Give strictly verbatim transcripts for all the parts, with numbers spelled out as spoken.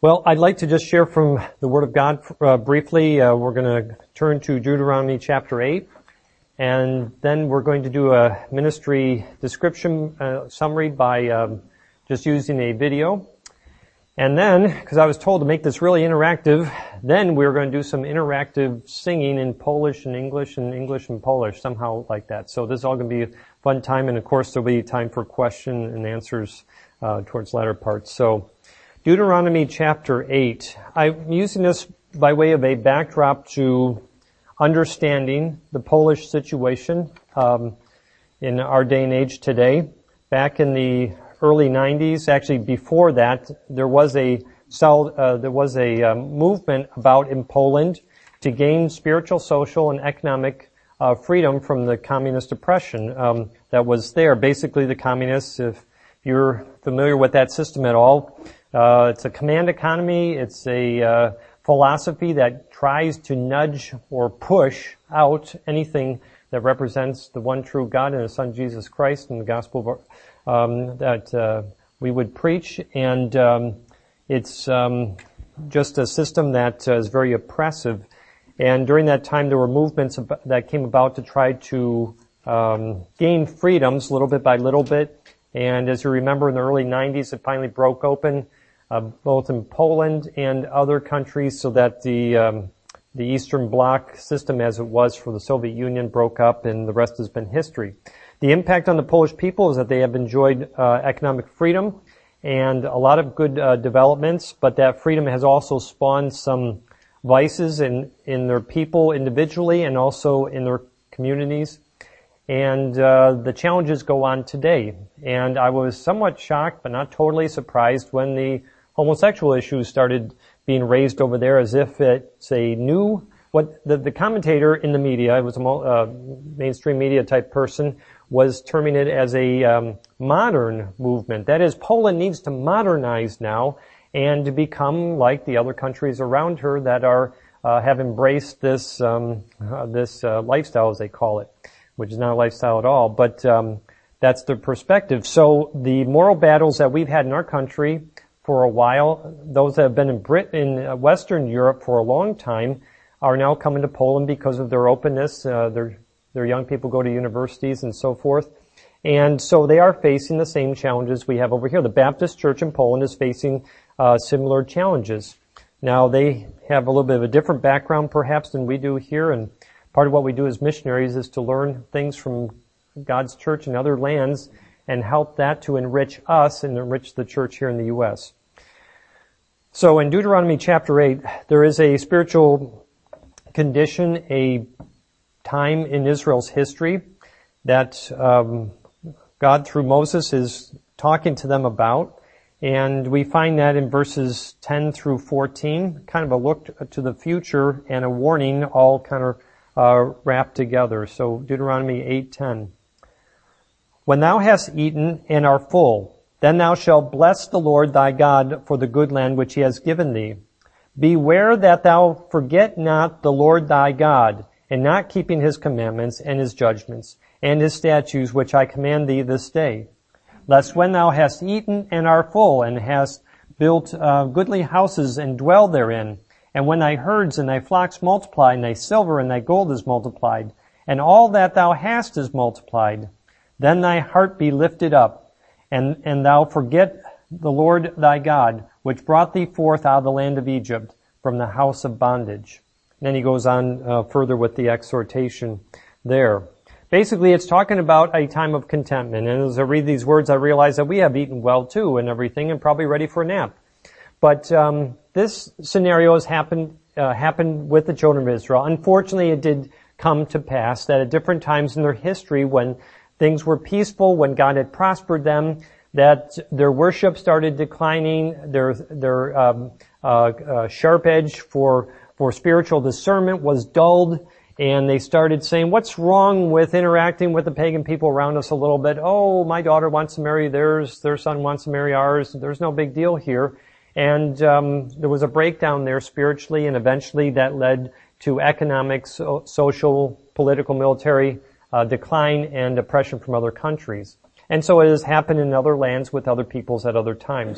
Well, I'd like to just share from the Word of God uh, briefly. Uh, we're going to turn to Deuteronomy chapter eight, and then we're going to do a ministry description uh, summary by um, just using a video. And then, because I was told to make this really interactive, then we're going to do some interactive singing in Polish and English and English and Polish, somehow like that. So this is all going to be a fun time, and of course there'll be time for question and answers uh, towards the latter parts. So Deuteronomy chapter eight. I'm using this by way of a backdrop to understanding the Polish situation um, in our day and age today. Back in the early nineties, actually before that, there was a uh, there was a um, movement about in Poland to gain spiritual, social, and economic uh, freedom from the communist oppression um, that was there. Basically, the communists, if you're familiar with that system at all, Uh, it's a command economy. It's a uh, philosophy that tries to nudge or push out anything that represents the one true God and His Son Jesus Christ and the gospel um, that uh, we would preach. And um, it's um, just a system that uh, is very oppressive. And during that time, there were movements that came about to try to um, gain freedoms little bit by little bit. And as you remember, in the early nineties, it finally broke open. Uh, both in Poland and other countries, so that the um, the Eastern Bloc system, as it was for the Soviet Union, broke up, and the rest has been history. The impact on the Polish people is that they have enjoyed uh, economic freedom and a lot of good uh, developments, but that freedom has also spawned some vices in in their people individually and also in their communities. And uh, the challenges go on today. And I was somewhat shocked, but not totally surprised, when the homosexual issues started being raised over there, as if it's a new, what the, the commentator in the media, it was a uh, mainstream media type person, was terming it as a um, modern movement. That is, Poland needs to modernize now and to become like the other countries around her that are uh, have embraced this um, uh, this uh, lifestyle, as they call it, which is not a lifestyle at all, but um, that's the perspective. So the moral battles that we've had in our country for a while, those that have been in Britain, in Western Europe for a long time, are now coming to Poland because of their openness. Uh, their their young people go to universities and so forth, and so they are facing the same challenges we have over here. The Baptist Church in Poland is facing uh, similar challenges. Now they have a little bit of a different background, perhaps, than we do here, and part of what we do as missionaries is to learn things from God's church in other lands and help that to enrich us and enrich the church here in the U S. So in Deuteronomy chapter eight, there is a spiritual condition, a time in Israel's history that um, God through Moses is talking to them about. And we find that in verses ten through fourteen, kind of a look to the future and a warning all kind of Uh, wrapped together. So Deuteronomy eight ten. When thou hast eaten and art full, then thou shalt bless the Lord thy God for the good land which he has given thee. Beware that thou forget not the Lord thy God, in not keeping his commandments and his judgments and his statutes which I command thee this day. Lest when thou hast eaten and art full, and hast built uh, goodly houses and dwell therein, and when thy herds and thy flocks multiply, and thy silver and thy gold is multiplied, and all that thou hast is multiplied, then thy heart be lifted up, and, and thou forget the Lord thy God, which brought thee forth out of the land of Egypt, from the house of bondage. And then he goes on uh, further with the exhortation there. Basically, it's talking about a time of contentment. And as I read these words, I realize that we have eaten well too and everything, and probably ready for a nap. But um, this scenario has happened uh, happened with the children of Israel. Unfortunately, it did come to pass that at different times in their history, when things were peaceful, when God had prospered them, that their worship started declining, their their um, uh, uh, sharp edge for for spiritual discernment was dulled, and they started saying, "What's wrong with interacting with the pagan people around us a little bit? Oh, my daughter wants to marry theirs, their son wants to marry ours. There's no big deal here." And um, there was a breakdown there spiritually, and eventually that led to economic, so, social, political, military uh, decline and oppression from other countries. And so it has happened in other lands with other peoples at other times.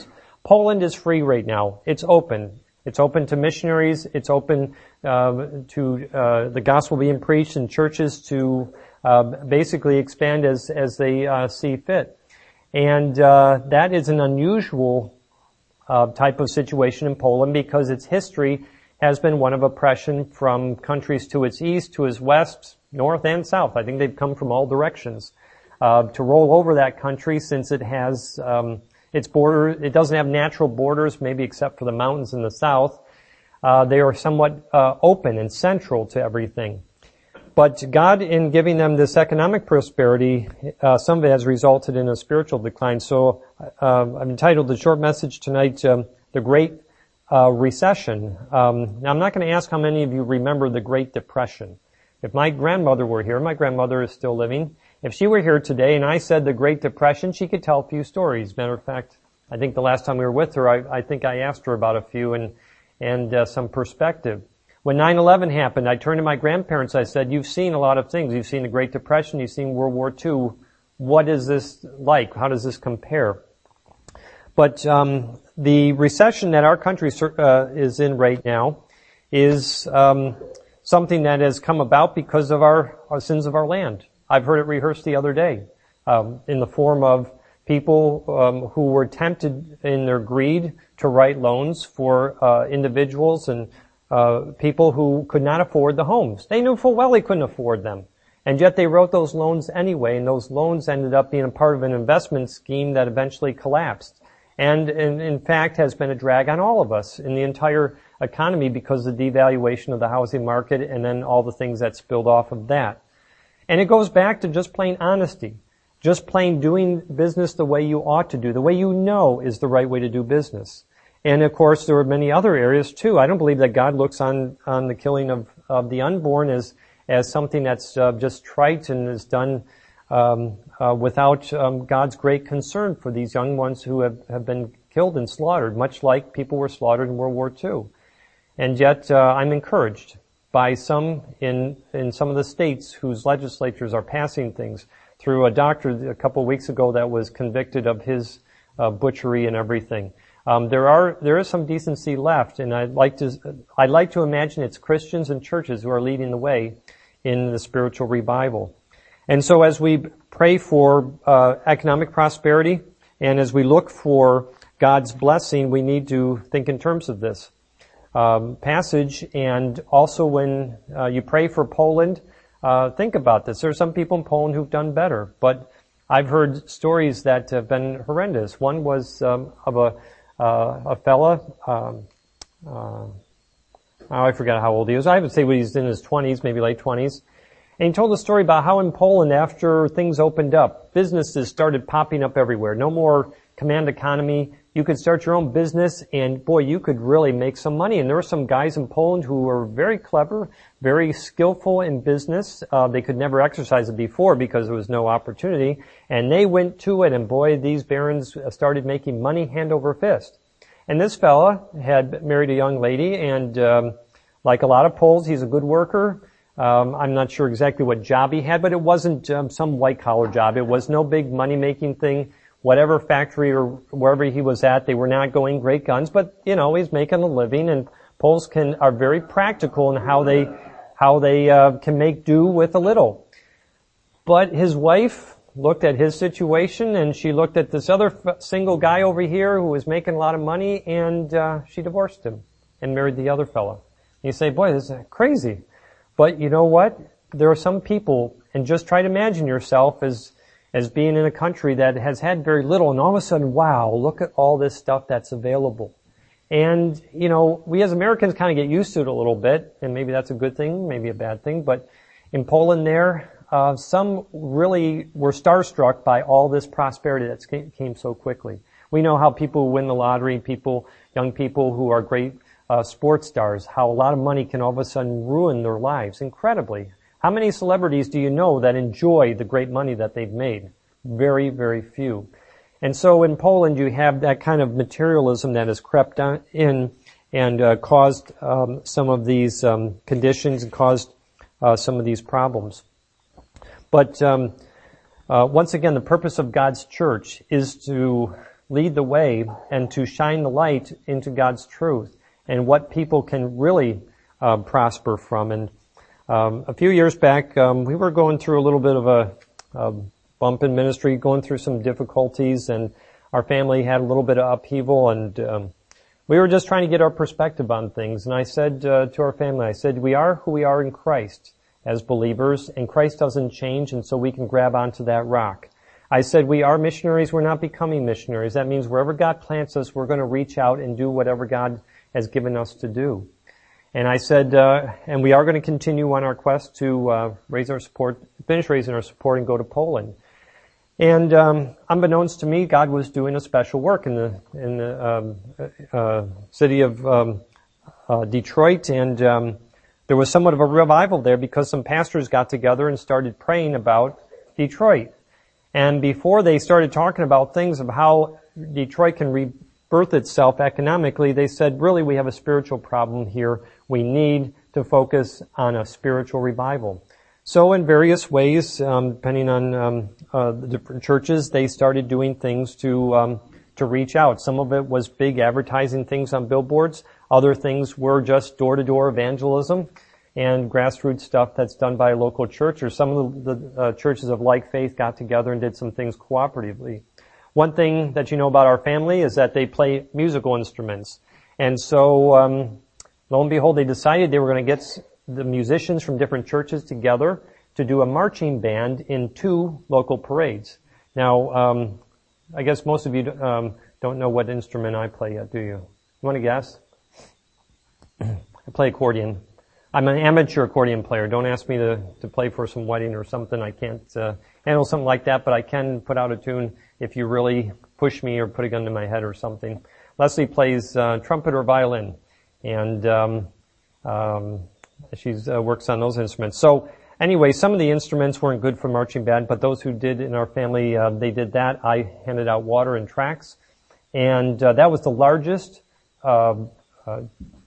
Poland is free right now. It's open. It's open to missionaries. It's open uh, to uh, the gospel being preached and churches to uh, basically expand as as they uh, see fit. And uh, that is an unusual uh, type of situation in Poland because its history has been one of oppression from countries to its east, to its west, north, and south. I think they've come from all directions uh, to roll over that country since it has um, its border. It doesn't have natural borders, maybe except for the mountains in the south. Uh, they are somewhat uh, open and central to everything. But God, in giving them this economic prosperity, uh, some of it has resulted in a spiritual decline. So uh, I've entitled the short message tonight, um, The Great uh, Recession. Um, now, I'm not going to ask how many of you remember the Great Depression. If my grandmother were here, my grandmother is still living, if she were here today and I said the Great Depression, she could tell a few stories. Matter of fact, I think the last time we were with her, I, I think I asked her about a few and, and uh, some perspective. When nine eleven happened, I turned to my grandparents. I said, you've seen a lot of things. You've seen the Great Depression. You've seen World War Two. What is this like? How does this compare? But um, the recession that our country uh, is in right now is um, something that has come about because of our, our sins of our land. I've heard it rehearsed the other day um, in the form of people um, who were tempted in their greed to write loans for uh, individuals and Uh, people who could not afford the homes. They knew full well they couldn't afford them. And yet they wrote those loans anyway, and those loans ended up being a part of an investment scheme that eventually collapsed. And in, in fact has been a drag on all of us in the entire economy because of the devaluation of the housing market and then all the things that spilled off of that. And it goes back to just plain honesty. Just plain doing business the way you ought to do, the way you know is the right way to do business. And of course, there are many other areas too. I don't believe that God looks on, on the killing of, of the unborn as, as something that's uh, just trite and is done um, uh, without um, God's great concern for these young ones who have, have been killed and slaughtered, much like people were slaughtered in World War Two. And yet, uh, I'm encouraged by some in, in some of the states whose legislatures are passing things through a doctor a couple of weeks ago that was convicted of his uh, butchery and everything. Um, there are, there is some decency left, and I'd like to, I'd like to imagine it's Christians and churches who are leading the way in the spiritual revival. And so as we pray for, uh, economic prosperity, and as we look for God's blessing, we need to think in terms of this, um, passage, and also when, uh, you pray for Poland, uh, think about this. There are some people in Poland who've done better, but I've heard stories that have been horrendous. One was, um, of a, Uh, a fella, um, uh, oh, I forgot how old he was. I would say when he's in his twenties, maybe late twenties. And he told a story about how in Poland, after things opened up, businesses started popping up everywhere. No more command economy. You could start your own business, and boy, you could really make some money. And there were some guys in Poland who were very clever, very skillful in business. Uh, they could never exercise it before because there was no opportunity. And they went to it, and boy, these barons started making money hand over fist. And this fella had married a young lady, and um, like a lot of Poles, he's a good worker. Um, I'm not sure exactly what job he had, but it wasn't um, some white-collar job. It was no big money-making thing. Whatever factory or wherever he was at, they were not going great guns, but, you know, he's making a living, and Poles can, are very practical in how they, how they, uh, can make do with a little. But his wife looked at his situation, and she looked at this other f- single guy over here who was making a lot of money, and, uh, she divorced him and married the other fellow. You say, boy, this is crazy. But you know what? There are some people, and just try to imagine yourself as, as being in a country that has had very little, and all of a sudden, wow, look at all this stuff that's available. And, you know, we as Americans kind of get used to it a little bit, and maybe that's a good thing, maybe a bad thing, but in Poland there, uh, some really were starstruck by all this prosperity that came so quickly. We know how people win the lottery, people, young people who are great uh, sports stars, how a lot of money can all of a sudden ruin their lives incredibly. How many celebrities do you know that enjoy the great money that they've made? Very, very few. And so in Poland, you have that kind of materialism that has crept in and uh, caused um, some of these um, conditions and caused uh, some of these problems. But um, uh, once again, the purpose of God's church is to lead the way and to shine the light into God's truth and what people can really uh, prosper from. And um, a few years back, um, we were going through a little bit of a, a bump in ministry, going through some difficulties, and our family had a little bit of upheaval, and um, we were just trying to get our perspective on things. And I said uh, to our family, I said, we are who we are in Christ as believers, and Christ doesn't change, and so we can grab onto that rock. I said, we are missionaries, we're not becoming missionaries. That means wherever God plants us, we're going to reach out and do whatever God has given us to do. And I said, uh, and we are going to continue on our quest to uh, raise our support, finish raising our support and go to Poland. And um, unbeknownst to me, God was doing a special work in the in the um, uh, city of um, uh, Detroit, and um, there was somewhat of a revival there because some pastors got together and started praying about Detroit. And before they started talking about things of how Detroit can rebirth itself economically, they said, really, we have a spiritual problem here. We need to focus on a spiritual revival. So in various ways, um, depending on um, uh, the different churches, they started doing things to um, to reach out. Some of it was big advertising things on billboards. Other things were just door-to-door evangelism and grassroots stuff that's done by a local church, or some of the, the uh, churches of like faith got together and did some things cooperatively. One thing that you know about our family is that they play musical instruments. And so, um, lo and behold, they decided they were going to get the musicians from different churches together to do a marching band in two local parades. Now, um, I guess most of you um, don't know what instrument I play yet, do you? You want to guess? I play accordion. I'm an amateur accordion player. Don't ask me to, to play for some wedding or something. I can't uh, handle something like that, but I can put out a tune if you really push me or put a gun to my head or something. Leslie plays uh, trumpet or violin, and um, um, she uh, works on those instruments. So anyway, some of the instruments weren't good for marching band, but those who did in our family, uh, they did that. I handed out water and tracts, and uh, that was the largest uh, uh,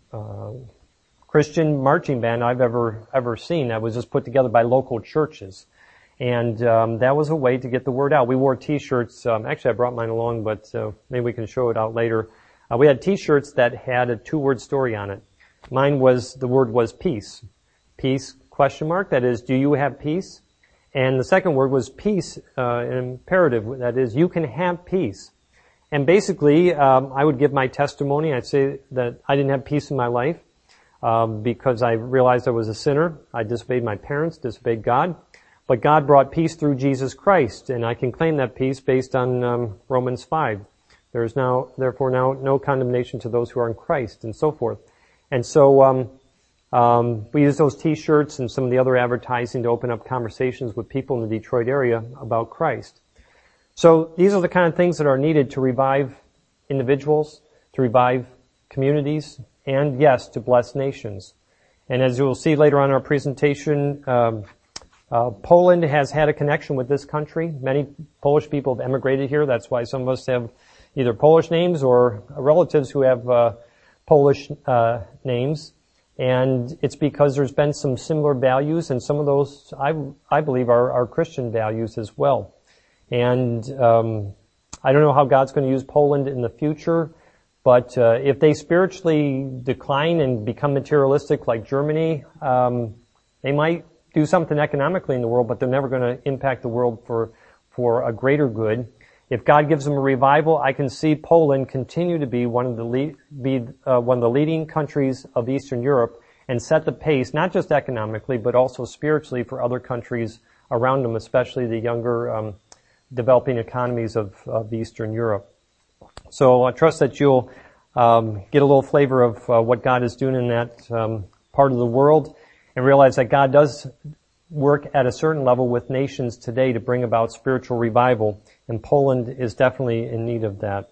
uh Christian marching band I've ever ever seen. That was just put together by local churches, and um, that was a way to get the word out. We wore T-shirts. Um, actually, I brought mine along, but uh, maybe we can show it out later. Uh, we had T-shirts that had a two-word story on it. Mine was the word was peace, peace question mark. That is, do you have peace? And the second word was peace, uh, an imperative. That is, you can have peace. And basically, um, I would give my testimony. I'd say that I didn't have peace in my life. Um, because I realized I was a sinner. I disobeyed my parents, disobeyed God. But God brought peace through Jesus Christ, and I can claim that peace based on um, Romans five. There is now, therefore, now no condemnation to those who are in Christ, and so forth. And so um, um, we use those T-shirts and some of the other advertising to open up conversations with people in the Detroit area about Christ. So these are the kind of things that are needed to revive individuals, to revive communities, and yes, to bless nations. And as you will see later on in our presentation, um, uh, Poland has had a connection with this country. Many Polish people have emigrated here. That's why some of us have either Polish names or relatives who have uh, Polish uh, names. And it's because there's been some similar values, and some of those, I, I believe, are, are Christian values as well. And um, I don't know how God's going to use Poland in the future. But uh, if they spiritually decline and become materialistic like Germany, um, they might do something economically in the world, but they're never going to impact the world for for a greater good. If God gives them a revival, I can see Poland continue to be one of the lead, be uh, one of the leading countries of Eastern Europe and set the pace, not just economically, but also spiritually for other countries around them, especially the younger um, developing economies of, of Eastern Europe. So I trust that you'll um, get a little flavor of uh, what God is doing in that um, part of the world, and realize that God does work at a certain level with nations today to bring about spiritual revival, and Poland is definitely in need of that.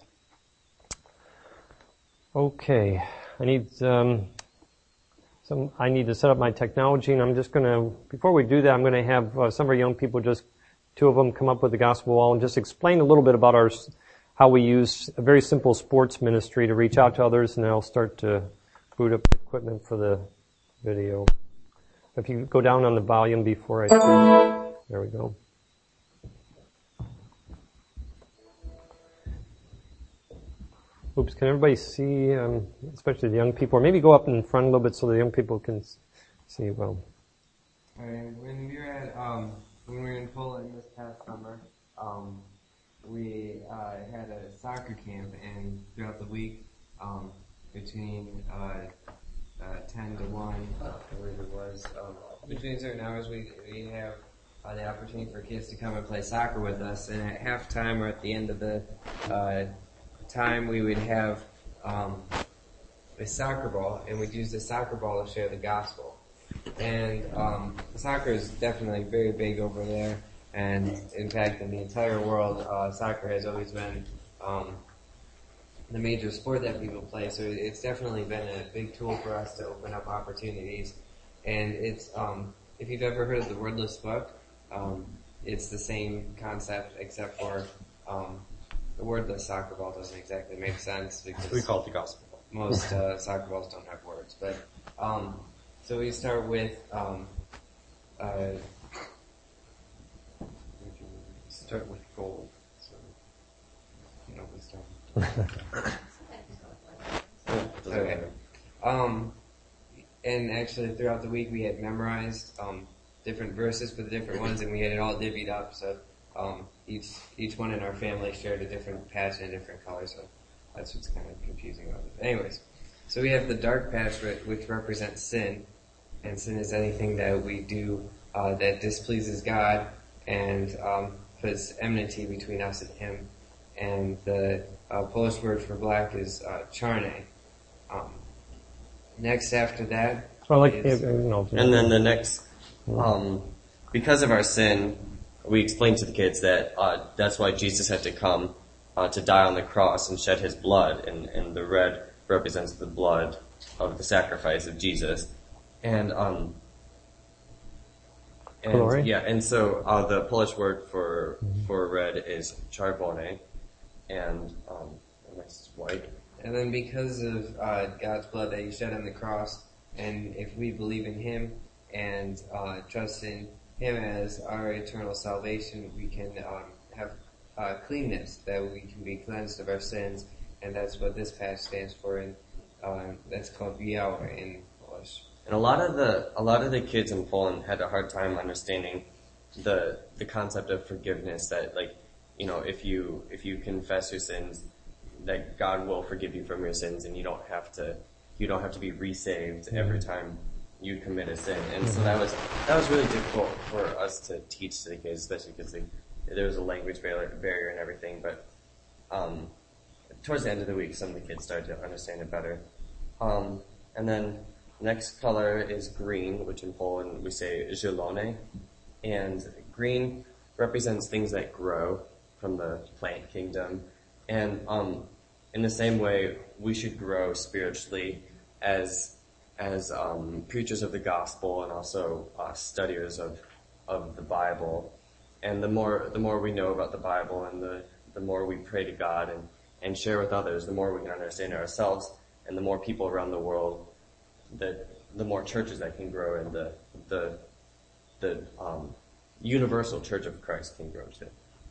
Okay, I need um, some. I need to set up my technology, and I'm just going to. Before we do that, I'm going to have uh, some of our young people, just two of them, come up with the gospel wall and just explain a little bit about our. How we use a very simple sports ministry to reach out to others, and then I'll start to boot up the equipment for the video. If you go down on the volume before I speak. There we go. Oops, can everybody see, um, especially the young people, or maybe go up in front a little bit so the young people can see well. All right, when we were at, um, when we were in Poland this past summer, um, we uh, had a soccer camp, and throughout the week, um, between uh, uh, ten to one, I believe it was, um, between certain hours, we we have uh, the opportunity for kids to come and play soccer with us, and at halftime or at the end of the uh, time, we would have um, a soccer ball, and we'd use the soccer ball to share the gospel. And um, soccer is definitely very big over there, and in fact, in the entire world, uh, soccer has always been um, the major sport that people play. So it's definitely been a big tool for us to open up opportunities. And it's um, if you've ever heard of the Wordless Book, um, it's the same concept except for um, the wordless soccer ball doesn't exactly make sense because we call it the gospel ball. Most uh, soccer balls don't have words, but um, so we start with um, uh, we can start with gold. So you know we start. Okay. Um, and actually, throughout the week, we had memorized um, different verses for the different ones, and we had it all divvied up. So um, each each one in our family shared a different patch and a different color. So that's what's kind of confusing about it. Anyways, so we have the dark patch, which represents sin, and sin is anything that we do uh, that displeases God and um, puts enmity between us and Him. And the uh, Polish word for black is uh, czarny. Um, next after that, well, like, is, you know, and then the next, um, because of our sin, we explained to the kids that uh, that's why Jesus had to come uh, to die on the cross and shed His blood, and, and the red represents the blood of the sacrifice of Jesus, and um, and Glory. yeah, and so uh, the Polish word for mm-hmm. for red is czerwone, and um, the next is white. And then because of uh, God's blood that He shed on the cross, and if we believe in Him and uh, trust in Him as our eternal salvation, we can um, have uh, cleanness, that we can be cleansed of our sins, and that's what this patch stands for, and uh, that's called białe in Polish. And a lot of the a lot of the kids in Poland had a hard time understanding the the concept of forgiveness. That, like, you know, if you if you confess your sins, that God will forgive you from your sins, and you don't have to you don't have to be resaved every time you commit a sin. And so that was that was really difficult for us to teach to the kids, especially because they, there was a language barrier, barrier and everything. But um, towards the end of the week, some of the kids started to understand it better. Um, and then next color is green, which in Poland we say zielone, and green represents things that grow from the plant kingdom. And um, in the same way, we should grow spiritually as as um, preachers of the gospel and also uh, studiers of of the Bible. And the more the more we know about the Bible, and the the more we pray to God and and share with others, the more we can understand it ourselves, and the more people around the world, that the more churches that can grow, and the the the um, universal Church of Christ can grow too.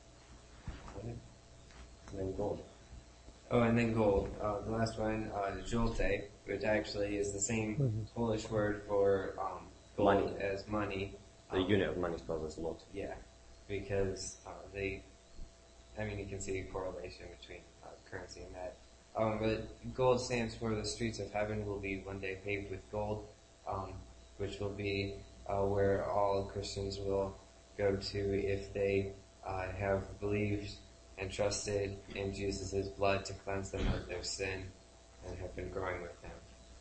And then gold. Oh, and then gold. Uh, the last one, uh, złote, which actually is the same mm-hmm. Polish word for um, gold money. as money. The um, unit of money is spelled as złoty. Yeah, because uh, they, I mean, you can see a correlation between uh, currency and that. Um, but gold stands for the streets of heaven will be one day paved with gold, um, which will be uh, where all Christians will go to if they uh, have believed and trusted in Jesus' blood to cleanse them of their sin and have been growing with Him.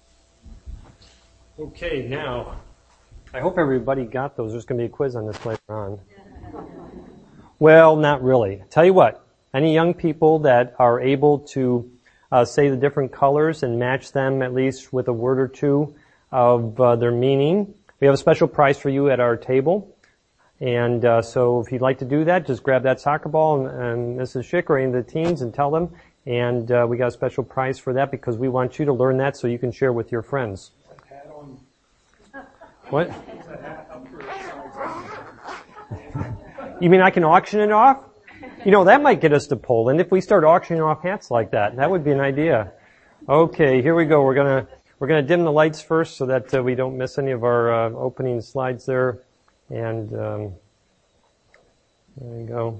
Okay, now, I hope everybody got those. There's going to be a quiz on this later on. Well, not really. Tell you what, any young people that are able to uh, say the different colors and match them at least with a word or two of uh, their meaning, we have a special prize for you at our table. And uh, so if you'd like to do that, just grab that soccer ball and, and Missus Schick or any of the teens and tell them. And uh, we got a special prize for that because we want you to learn that so you can share with your friends. Hat on. What? You mean I can auction it off? You know, that might get us to Poland if we start auctioning off hats like that. That would be an idea. Okay, here we go. We're gonna we're gonna dim the lights first so that uh, we don't miss any of our uh, opening slides there. And um, there we go.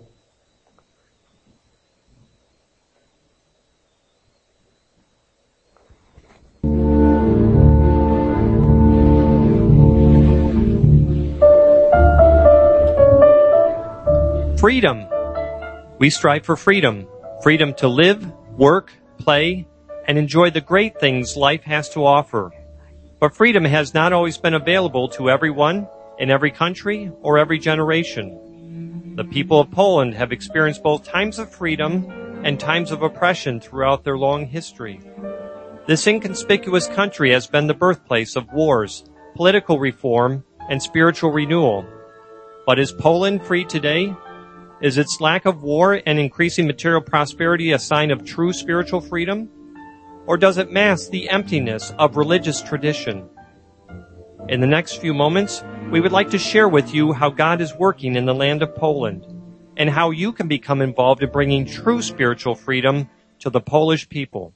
Freedom. We strive for freedom. Freedom to live, work, play, and enjoy the great things life has to offer. But freedom has not always been available to everyone, in every country, or every generation. The people of Poland have experienced both times of freedom and times of oppression throughout their long history. This inconspicuous country has been the birthplace of wars, political reform, and spiritual renewal. But is Poland free today? Is its lack of war and increasing material prosperity a sign of true spiritual freedom? Or does it mask the emptiness of religious tradition? In the next few moments, we would like to share with you how God is working in the land of Poland and how you can become involved in bringing true spiritual freedom to the Polish people.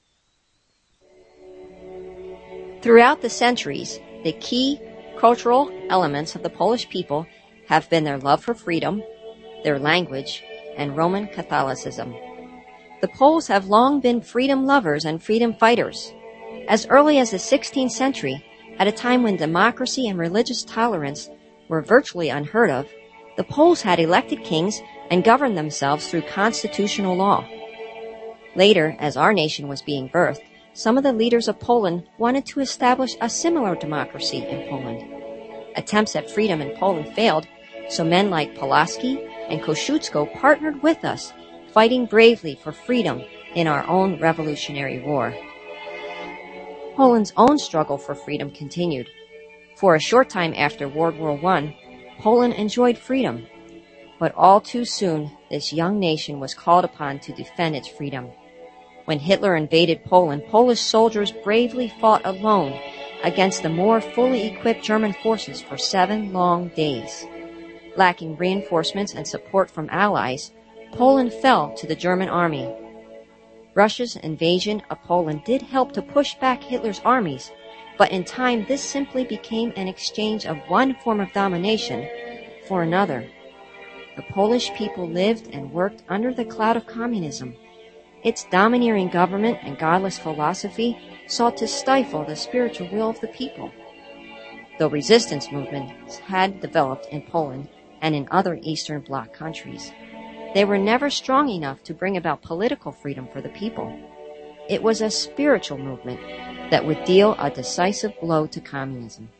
Throughout the centuries, the key cultural elements of the Polish people have been their love for freedom, their language, and Roman Catholicism. The Poles have long been freedom lovers and freedom fighters. As early as the sixteenth century, at a time when democracy and religious tolerance were virtually unheard of, the Poles had elected kings and governed themselves through constitutional law. Later, as our nation was being birthed, some of the leaders of Poland wanted to establish a similar democracy in Poland. Attempts at freedom in Poland failed, so men like Pulaski and Kosciuszko partnered with us, fighting bravely for freedom in our own Revolutionary War. Poland's own struggle for freedom continued. For a short time after World War One, Poland enjoyed freedom. But all too soon, this young nation was called upon to defend its freedom. When Hitler invaded Poland, Polish soldiers bravely fought alone against the more fully equipped German forces for seven long days. Lacking reinforcements and support from allies, Poland fell to the German army. Russia's invasion of Poland did help to push back Hitler's armies, but in time this simply became an exchange of one form of domination for another. The Polish people lived and worked under the cloud of communism. Its domineering government and godless philosophy sought to stifle the spiritual will of the people. Though resistance movements had developed in Poland and in other Eastern Bloc countries, they were never strong enough to bring about political freedom for the people. It was a spiritual movement that would deal a decisive blow to communism.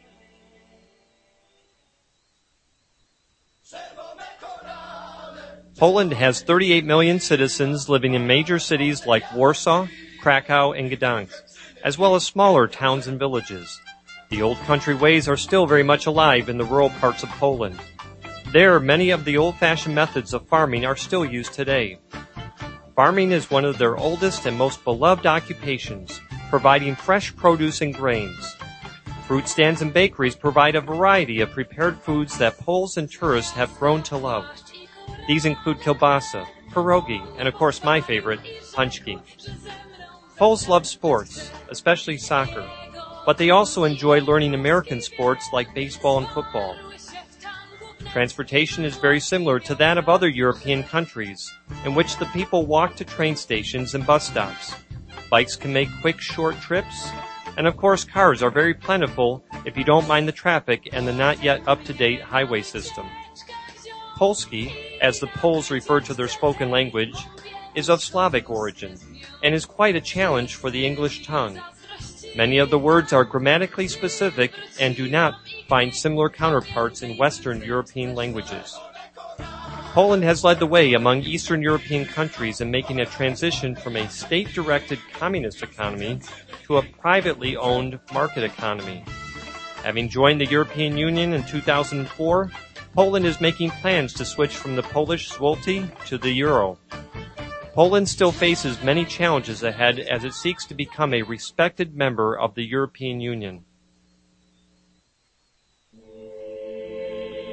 Poland has thirty-eight million citizens living in major cities like Warsaw, Krakow, and Gdansk, as well as smaller towns and villages. The old country ways are still very much alive in the rural parts of Poland. There, many of the old-fashioned methods of farming are still used today. Farming is one of their oldest and most beloved occupations, providing fresh produce and grains. Fruit stands and bakeries provide a variety of prepared foods that Poles and tourists have grown to love. These include kielbasa, pierogi, and of course my favorite, punchki. Poles love sports, especially soccer, but they also enjoy learning American sports like baseball and football. Transportation is very similar to that of other European countries, in which the people walk to train stations and bus stops. Bikes can make quick, short trips, and of course cars are very plentiful if you don't mind the traffic and the not yet up-to-date highway system. Polski, as the Poles refer to their spoken language, is of Slavic origin and is quite a challenge for the English tongue. Many of the words are grammatically specific and do not find similar counterparts in Western European languages. Poland has led the way among Eastern European countries in making a transition from a state-directed communist economy to a privately owned market economy. Having joined the European Union in two thousand four, Poland is making plans to switch from the Polish zloty to the euro. Poland still faces many challenges ahead as it seeks to become a respected member of the European Union.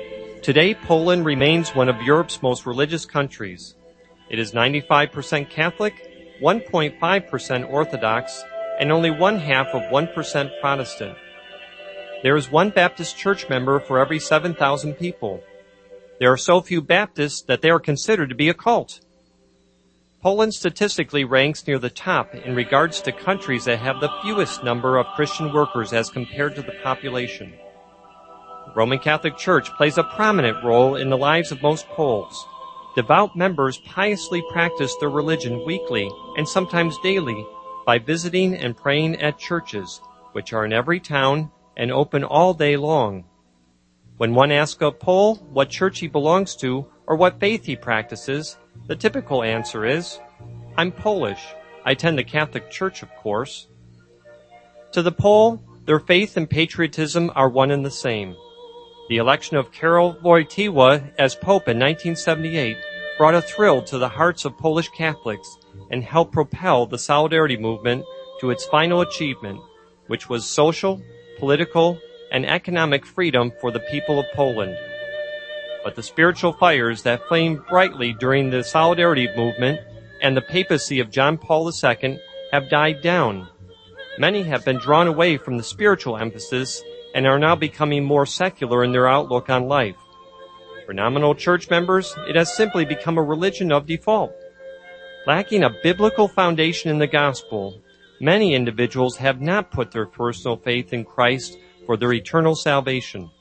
Today, Poland remains one of Europe's most religious countries. It is ninety-five percent Catholic, one point five percent Orthodox, and only one half of one percent Protestant. There is one Baptist church member for every seven thousand people. There are so few Baptists that they are considered to be a cult. Poland statistically ranks near the top in regards to countries that have the fewest number of Christian workers as compared to the population. The Roman Catholic Church plays a prominent role in the lives of most Poles. Devout members piously practice their religion weekly and sometimes daily by visiting and praying at churches, which are in every town and open all day long. When one asks a Pole what church he belongs to or what faith he practices, the typical answer is, "I'm Polish. I attend the Catholic Church, of course." To the Pole, their faith and patriotism are one and the same. The election of Karol Wojtyła as Pope in nineteen seventy-eight brought a thrill to the hearts of Polish Catholics and helped propel the Solidarity movement to its final achievement, which was social, political, and economic freedom for the people of Poland. But the spiritual fires that flamed brightly during the Solidarity movement and the papacy of John Paul the Second have died down. Many have been drawn away from the spiritual emphasis and are now becoming more secular in their outlook on life. For nominal church members, it has simply become a religion of default. Lacking a biblical foundation in the gospel, many individuals have not put their personal faith in Christ for their eternal salvation.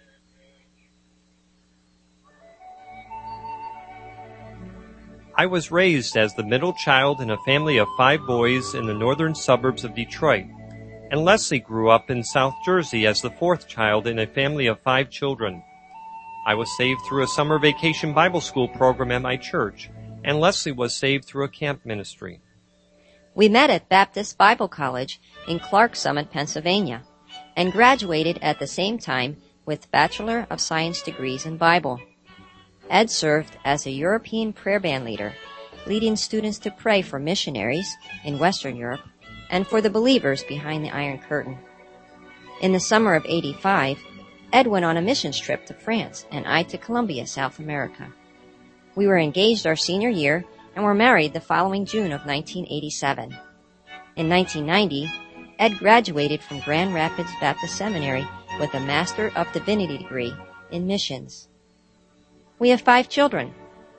I was raised as the middle child in a family of five boys in the northern suburbs of Detroit, and Leslie grew up in South Jersey as the fourth child in a family of five children. I was saved through a summer vacation Bible school program at my church, and Leslie was saved through a camp ministry. We met at Baptist Bible College in Clark Summit, Pennsylvania, and graduated at the same time with Bachelor of Science degrees in Bible. Ed served as a European prayer band leader, leading students to pray for missionaries in Western Europe and for the believers behind the Iron Curtain. In the summer of eighty-five, Ed went on a missions trip to France and I to Colombia, South America. We were engaged our senior year and were married the following June of nineteen eighty-seven. In nineteen ninety, Ed graduated from Grand Rapids Baptist Seminary with a Master of Divinity degree in missions. We have five children: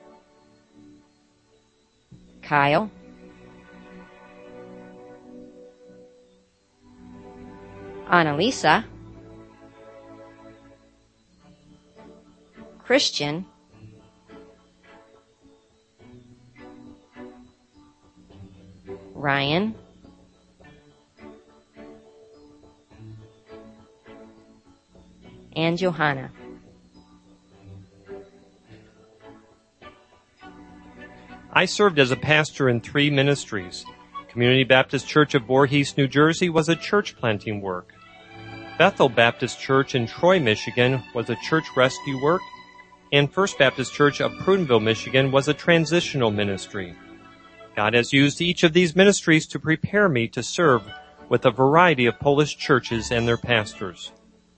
Kyle, Annalisa, Christian, Ryan, and Johanna. I served as a pastor in three ministries. Community Baptist Church of Voorhees, New Jersey was a church planting work. Bethel Baptist Church in Troy, Michigan was a church rescue work, and First Baptist Church of Prudenville, Michigan was a transitional ministry. God has used each of these ministries to prepare me to serve with a variety of Polish churches and their pastors.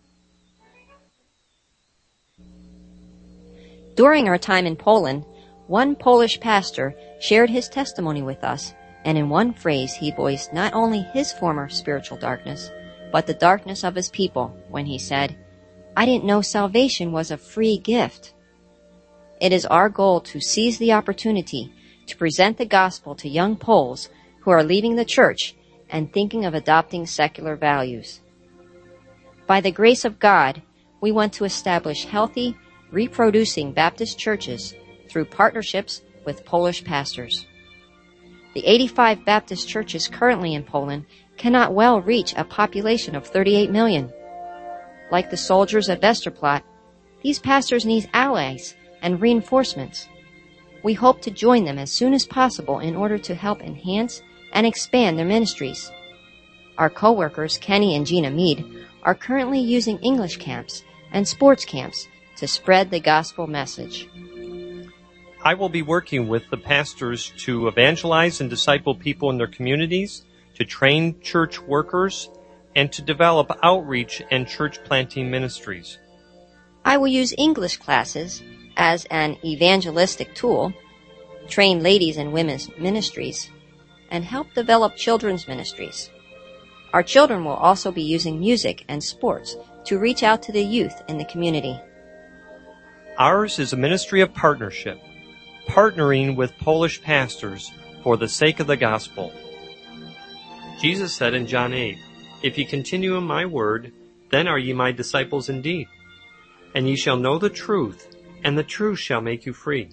During our time in Poland, one Polish pastor shared his testimony with us, and in one phrase he voiced not only his former spiritual darkness, but the darkness of his people when he said, "I didn't know salvation was a free gift." It is our goal to seize the opportunity to present the gospel to young Poles who are leaving the church and thinking of adopting secular values. By the grace of God, we want to establish healthy, reproducing Baptist churches through partnerships with Polish pastors. The eighty-five Baptist churches currently in Poland cannot well reach a population of thirty-eight million. Like the soldiers at Westerplatte, these pastors need allies and reinforcements. We hope to join them as soon as possible in order to help enhance and expand their ministries. Our co-workers, Kenny and Gina Mead, are currently using English camps and sports camps to spread the gospel message. I will be working with the pastors to evangelize and disciple people in their communities, to train church workers, and to develop outreach and church planting ministries. I will use English classes as an evangelistic tool, train ladies and women's ministries, and help develop children's ministries. Our children will also be using music and sports to reach out to the youth in the community. Ours is a ministry of partnership, partnering with Polish pastors for the sake of the gospel. Jesus said in John eight, "If ye continue in my word, then are ye my disciples indeed. And ye shall know the truth, and the truth shall make you free."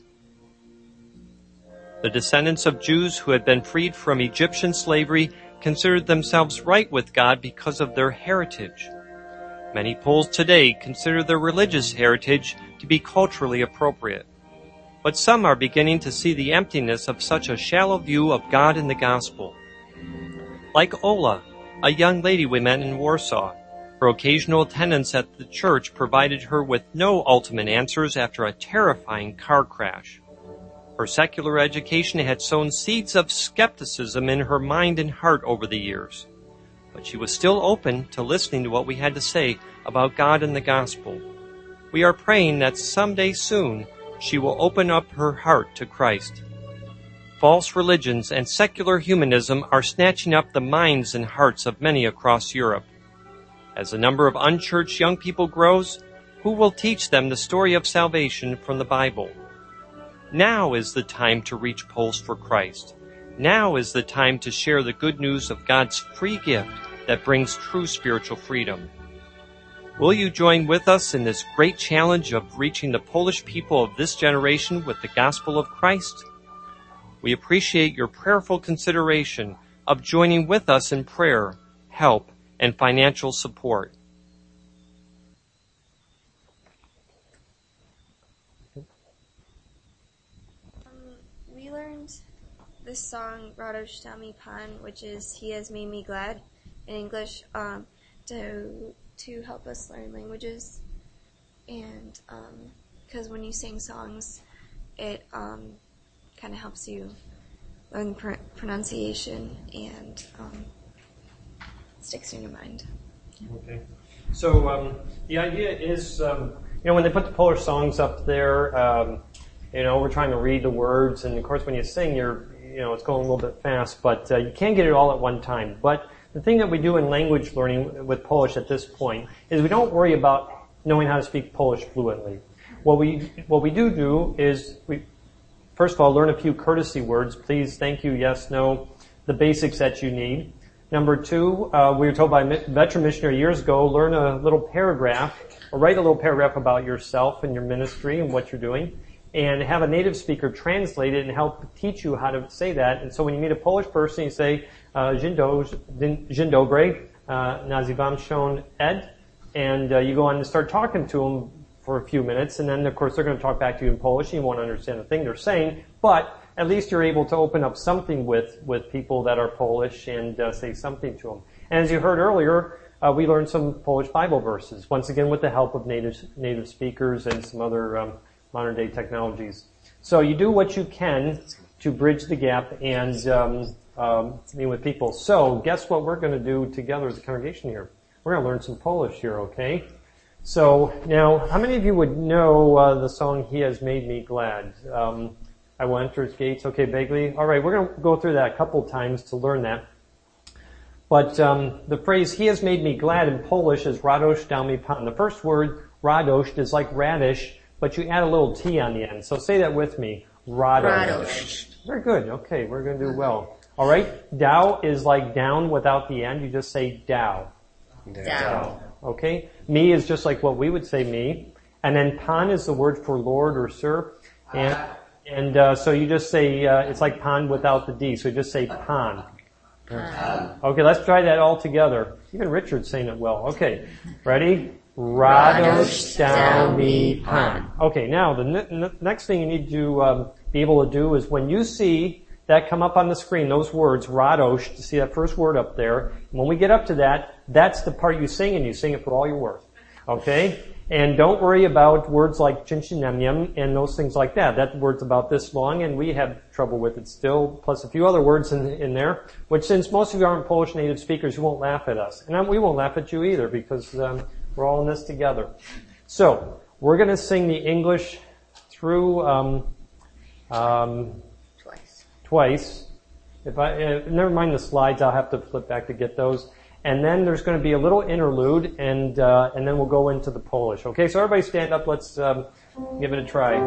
The descendants of Jews who had been freed from Egyptian slavery considered themselves right with God because of their heritage. Many Poles today consider their religious heritage to be culturally appropriate. But some are beginning to see the emptiness of such a shallow view of God and the gospel. Like Ola, a young lady we met in Warsaw, her occasional attendance at the church provided her with no ultimate answers after a terrifying car crash. Her secular education had sown seeds of skepticism in her mind and heart over the years. But she was still open to listening to what we had to say about God and the gospel. We are praying that someday soon she will open up her heart to Christ. False religions and secular humanism are snatching up the minds and hearts of many across Europe. As the number of unchurched young people grows, who will teach them the story of salvation from the Bible? Now is the time to reach Poles for Christ. Now is the time to share the good news of God's free gift that brings true spiritual freedom. Will you join with us in this great challenge of reaching the Polish people of this generation with the gospel of Christ? We appreciate your prayerful consideration of joining with us in prayer, help, and financial support. We learned this song, Radość dał mi Pan, which is He Has Made Me Glad in English, um, to to help us learn languages. And because um, when you sing songs, it um, kind of helps you learn pr- pronunciation and um, sticks in your mind. Okay. So um, the idea is, um, you know, when they put the Polish songs up there, um, you know, we're trying to read the words, and of course when you sing, you're, you know, it's going a little bit fast, but uh, you can't get it all at one time. But the thing that we do in language learning with Polish at this point is we don't worry about knowing how to speak Polish fluently. What we what we do do is we first of all learn a few courtesy words: please, thank you, yes, no, the basics that you need. Number two, uh, we were told by a veteran missionary years ago, learn a little paragraph or write a little paragraph about yourself and your ministry and what you're doing, and have a native speaker translate it and help teach you how to say that. And so when you meet a Polish person, you say, uh, Dzień do- Dzień dobry, uh, nazywam się Ed, and uh, you go on and start talking to them for a few minutes, and then of course they're going to talk back to you in Polish, and you won't understand a thing they're saying, but at least you're able to open up something with, with people that are Polish and uh, say something to them. And as you heard earlier, uh, we learned some Polish Bible verses, once again with the help of native, native speakers and some other um, modern day technologies. So you do what you can to bridge the gap and um, um, meet with people. So guess what we're going to do together as a congregation here? We're going to learn some Polish here, okay? So now, how many of you would know uh, the song "He Has Made Me Glad"? Um, I will enter his gates. Okay, vaguely. All right, we're going to go through that a couple times to learn that. But um, the phrase "He has made me glad" in Polish is "Radość dał mi Pan." The first word, radość, is like radish, but you add a little T on the end. So say that with me. Radość. Radość. Very good. Okay, we're going to do well. All right. Dał is like down without the end. You just say dał. Dał. Okay. Me is just like what we would say me. And then Pan is the word for Lord or Sir. And, and uh, so you just say, uh, it's like Pan without the D. So you just say Pan. Pan. Okay, let's try that all together. Even Richard's saying it well. Okay. Ready? Radość dał mi Pan. Okay, now the n- next thing you need to um, be able to do is when you see that come up on the screen, those words, radość, to see that first word up there, when we get up to that, that's the part you sing, and you sing it for all you're worth. Okay? And don't worry about words like chinchinemium and those things like that. That word's about this long, and we have trouble with it still, plus a few other words in, in there, which since most of you aren't Polish native speakers, you won't laugh at us. And we won't laugh at you either, because um, we're all in this together. So, We're going to sing the English through um, um, Twice. twice. If I uh, never mind the slides, I'll have to flip back to get those. And then there's going to be a little interlude, and uh, and then we'll go into the Polish. Okay, so everybody stand up. Let's um, give it a try.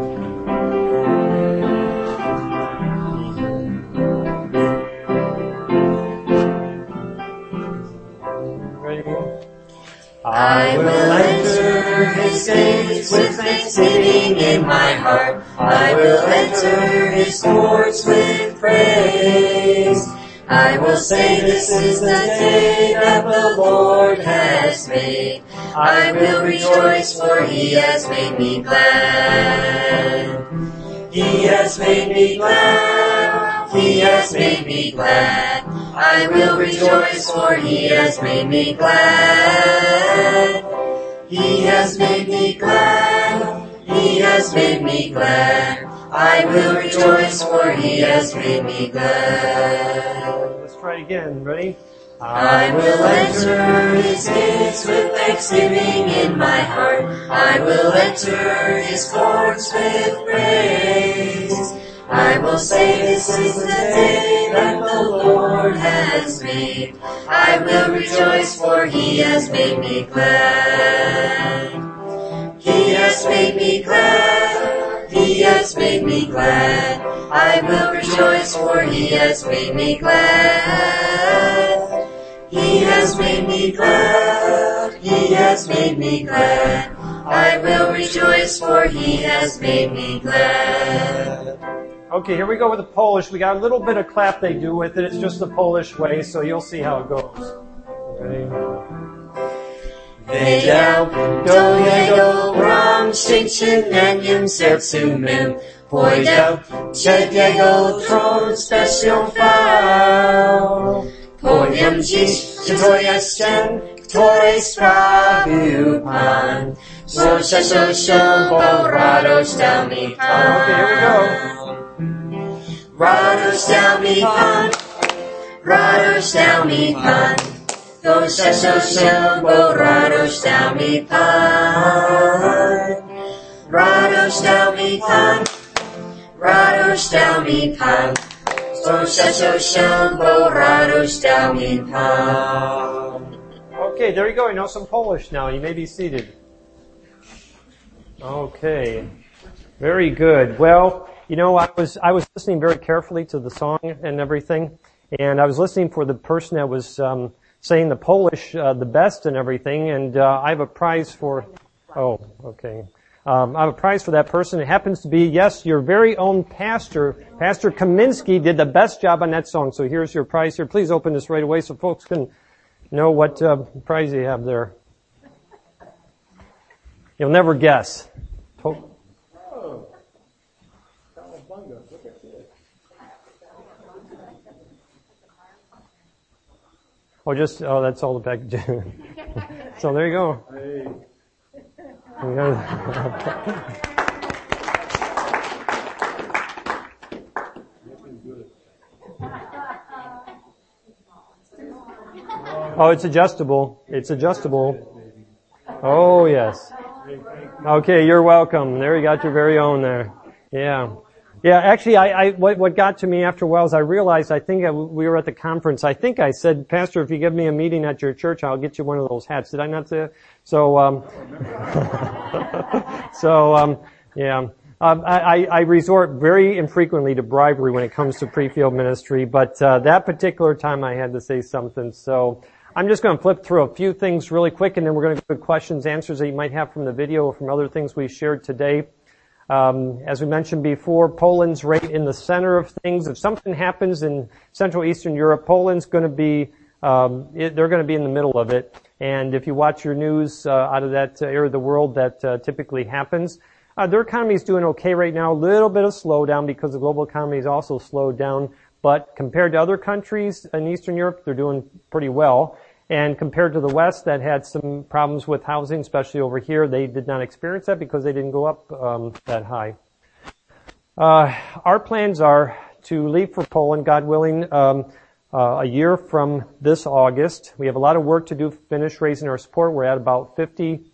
I will enter his gates with thanksgiving in my heart. I will enter his courts with praise. I will say this is the day that the Lord has made. I will rejoice, for he has made me glad. He has made me glad. He has made me glad. I will rejoice, for he has made me glad. He has made me glad. He has made me glad. I will rejoice, for he has made me glad. Let's try it again. Ready? I will enter his gates with thanksgiving in my heart. I will enter his courts with praise. I will say this is the day that the Lord has made. I will rejoice, for he has made me glad. He has made me glad. He has made me glad. I will rejoice, for he has made me glad. He has made me glad. He has made me glad. I will rejoice, for he has made me glad. Okay, here we go with the Polish. We got a little bit of clap they do with it. It's just the Polish way, so you'll see how it goes. Ready? Wiedział do jego bram szczęśliwym sercu mym. Powiedział, przed jego tron z pesją chwał. Powiem dziś, że to jest ten, której sprawił Pan. Złoszę się, bo radość dał mi Pan. Okay, here we go. Radość dał mi Pan, radość dał mi Pan. Złoszę się, bo radość dał mi Pan. Radość dał mi Pan, radość dał mi Pan. Złoszę się, bo radość dał mi Pan. Okay, there you go. You know some Polish now. You may be seated. Okay. Very good. Well, you know, I was I was listening very carefully to the song and everything, and I was listening for the person that was um, saying the Polish uh, the best and everything, and uh, I have a prize for. Oh, okay. Um, I have a prize for that person. It happens to be, yes, your very own pastor, Pastor Kaminsky, did the best job on that song. So here's your prize here. Please open this right away so folks can know what uh, prize you have there. You'll never guess. To- Oh, just, oh, that's all the package. So there you go. Hey. Oh, it's adjustable. It's adjustable. Oh, yes. Okay, you're welcome. There you got your very own there. Yeah. Yeah, actually, I, I what, what got to me after a while is I realized, I think I, we were at the conference, I think I said, Pastor, if you give me a meeting at your church, I'll get you one of those hats. Did I not say that? So, um, so, um, yeah. Um, I, I resort very infrequently to bribery when it comes to pre-field ministry, but uh, that particular time I had to say something. So I'm just going to flip through a few things really quick, and then we're going to go to questions, answers that you might have from the video or from other things we shared today. Um, as we mentioned before, Poland's right in the center of things. If something happens in Central Eastern Europe, Poland's going to be, um, it, they're going to be in the middle of it. And if you watch your news uh, out of that area of the world, that uh, typically happens. Uh, their economy is doing okay right now. A little bit of slowdown because the global economy is also slowed down. But compared to other countries in Eastern Europe, they're doing pretty well. And compared to the West that had some problems with housing, especially over here, they did not experience that because they didn't go up um, that high. Uh, our plans are to leave for Poland, God willing, um, uh, a year from this August. We have a lot of work to do, finish raising our support. We're at about fifty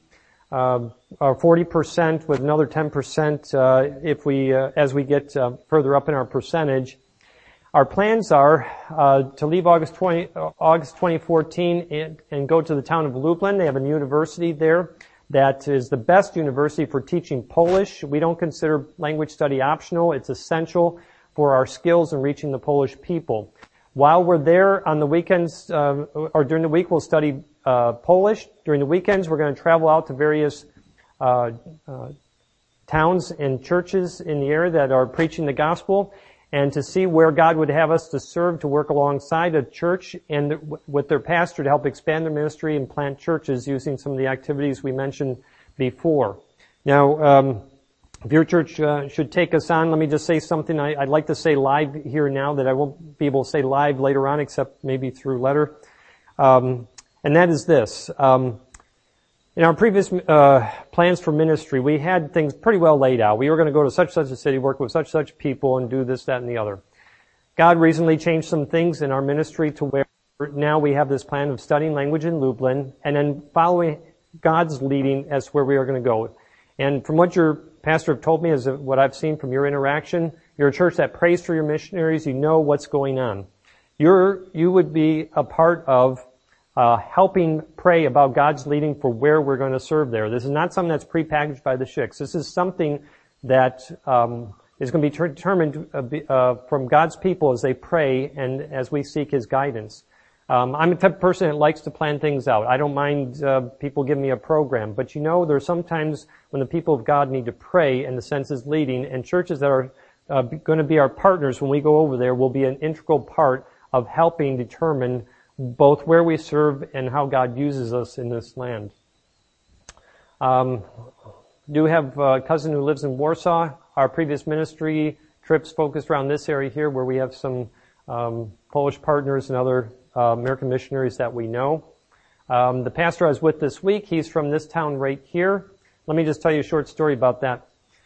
uh, or forty percent with another ten percent uh, if we, uh, as we get uh, further up in our percentage. Our plans are uh, to leave August twenty, uh, August twenty fourteen and, and go to the town of Lublin. They have a university there that is the best university for teaching Polish. We don't consider language study optional. It's essential for our skills in reaching the Polish people. While we're there on the weekends, uh, or during the week, we'll study uh, Polish. During the weekends, we're going to travel out to various uh, uh, towns and churches in the area that are preaching the gospel, and to see where God would have us to serve, to work alongside a church and w- with their pastor to help expand their ministry and plant churches using some of the activities we mentioned before. Now, um, if your church uh, should take us on, let me just say something I, I'd like to say live here now that I won't be able to say live later on except maybe through letter. Um, and that is this. Um, In our previous uh, plans for ministry, we had things pretty well laid out. We were going to go to such such a city, work with such such people, and do this, that, and the other. God recently changed some things in our ministry to where now we have this plan of studying language in Lublin, and then following God's leading as where we are going to go. And from what your pastor have told me, is what I've seen from your interaction, you're a church that prays for your missionaries. You know what's going on. You're you would be a part of Uh, helping pray about God's leading for where we're going to serve there. This is not something that's prepackaged by the Shicks. This is something that um, is going to be ter- determined uh, be, uh, from God's people as they pray and as we seek His guidance. Um, I'm the type of person that likes to plan things out. I don't mind uh, people giving me a program, but you know, there's sometimes when the people of God need to pray and the sense is leading, and churches that are uh, going to be our partners when we go over there will be an integral part of helping determine both where we serve and how God uses us in this land. Um, do have a cousin who lives in Warsaw. Our previous ministry trips focused around this area here where we have some um, Polish partners and other uh, American missionaries that we know. Um, the pastor I was with this week, he's from this town right here. Let me just tell you a short story about that.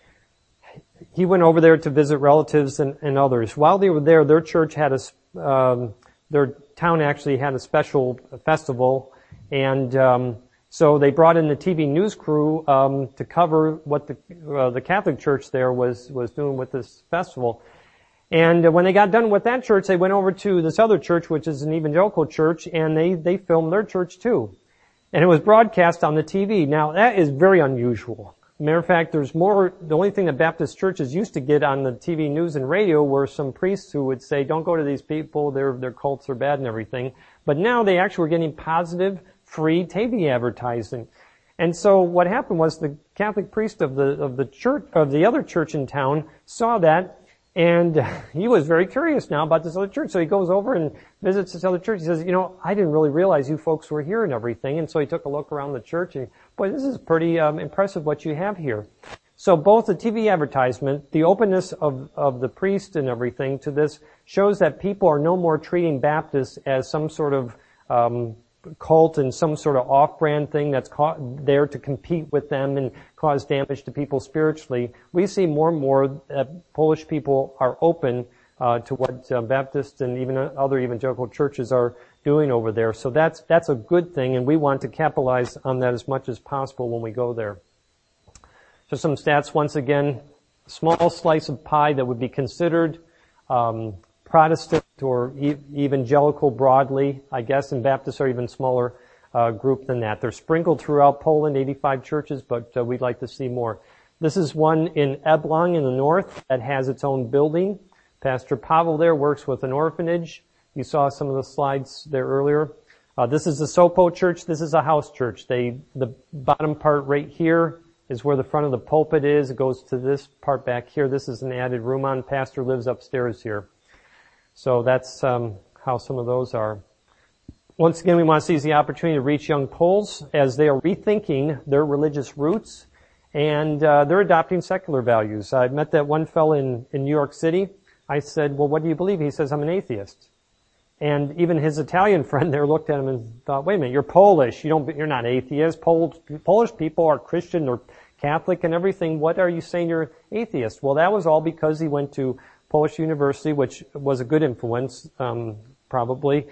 He went over there to visit relatives and, and others. While they were there, their church had a um, their town actually had a special festival, and um, so they brought in the T V news crew um, to cover what the uh, the Catholic Church there was was doing with this festival. And uh, when they got done with that church, they went over to this other church, which is an evangelical church, and they they filmed their church too, and it was broadcast on the T V. Now that is very unusual. Matter of fact, there's more, the only thing that Baptist churches used to get on the T V news and radio were some priests who would say, don't go to these people, their, their cults are bad and everything. But now they actually were getting positive, free T V advertising. And so what happened was the Catholic priest of the, of the church, of the other church in town saw that, and he was very curious now about this other church. So he goes over and visits this other church. He says, you know, I didn't really realize you folks were here and everything. And so he took a look around the church and, boy, this is pretty um, impressive what you have here. So both the T V advertisement, the openness of, of the priest and everything to this shows that people are no more treating Baptists as some sort of um, cult and some sort of off-brand thing that's ca- there to compete with them and cause damage to people spiritually. We see more and more that Polish people are open uh, to what uh, Baptists and even other evangelical churches are doing over there. So that's that's a good thing, and we want to capitalize on that as much as possible when we go there. Just some stats once again. A small slice of pie that would be considered um, Protestant or e- evangelical broadly, I guess, and Baptists are even smaller uh, group than that. They're sprinkled throughout Poland, eighty-five churches, but uh, we'd like to see more. This is one in Elbląg in the north that has its own building. Pastor Pavel there works with an orphanage. You saw some of the slides there earlier. Uh, this is the Sopo church. This is a house church. They, the bottom part right here is where the front of the pulpit is. It goes to this part back here. This is an added room on. Pastor lives upstairs here. So that's um, how some of those are. Once again, we want to seize the opportunity to reach young Poles as they are rethinking their religious roots, and uh, they're adopting secular values. I met that one fellow in, in New York City. I said, well, what do you believe? He says, I'm an atheist. And even his Italian friend there looked at him and thought, wait a minute, you're Polish. You don't, you're not atheist. Polish, Polish people are Christian or Catholic and everything. What are you saying you're atheist? Well, that was all because he went to Polish University, which was a good influence, um, probably.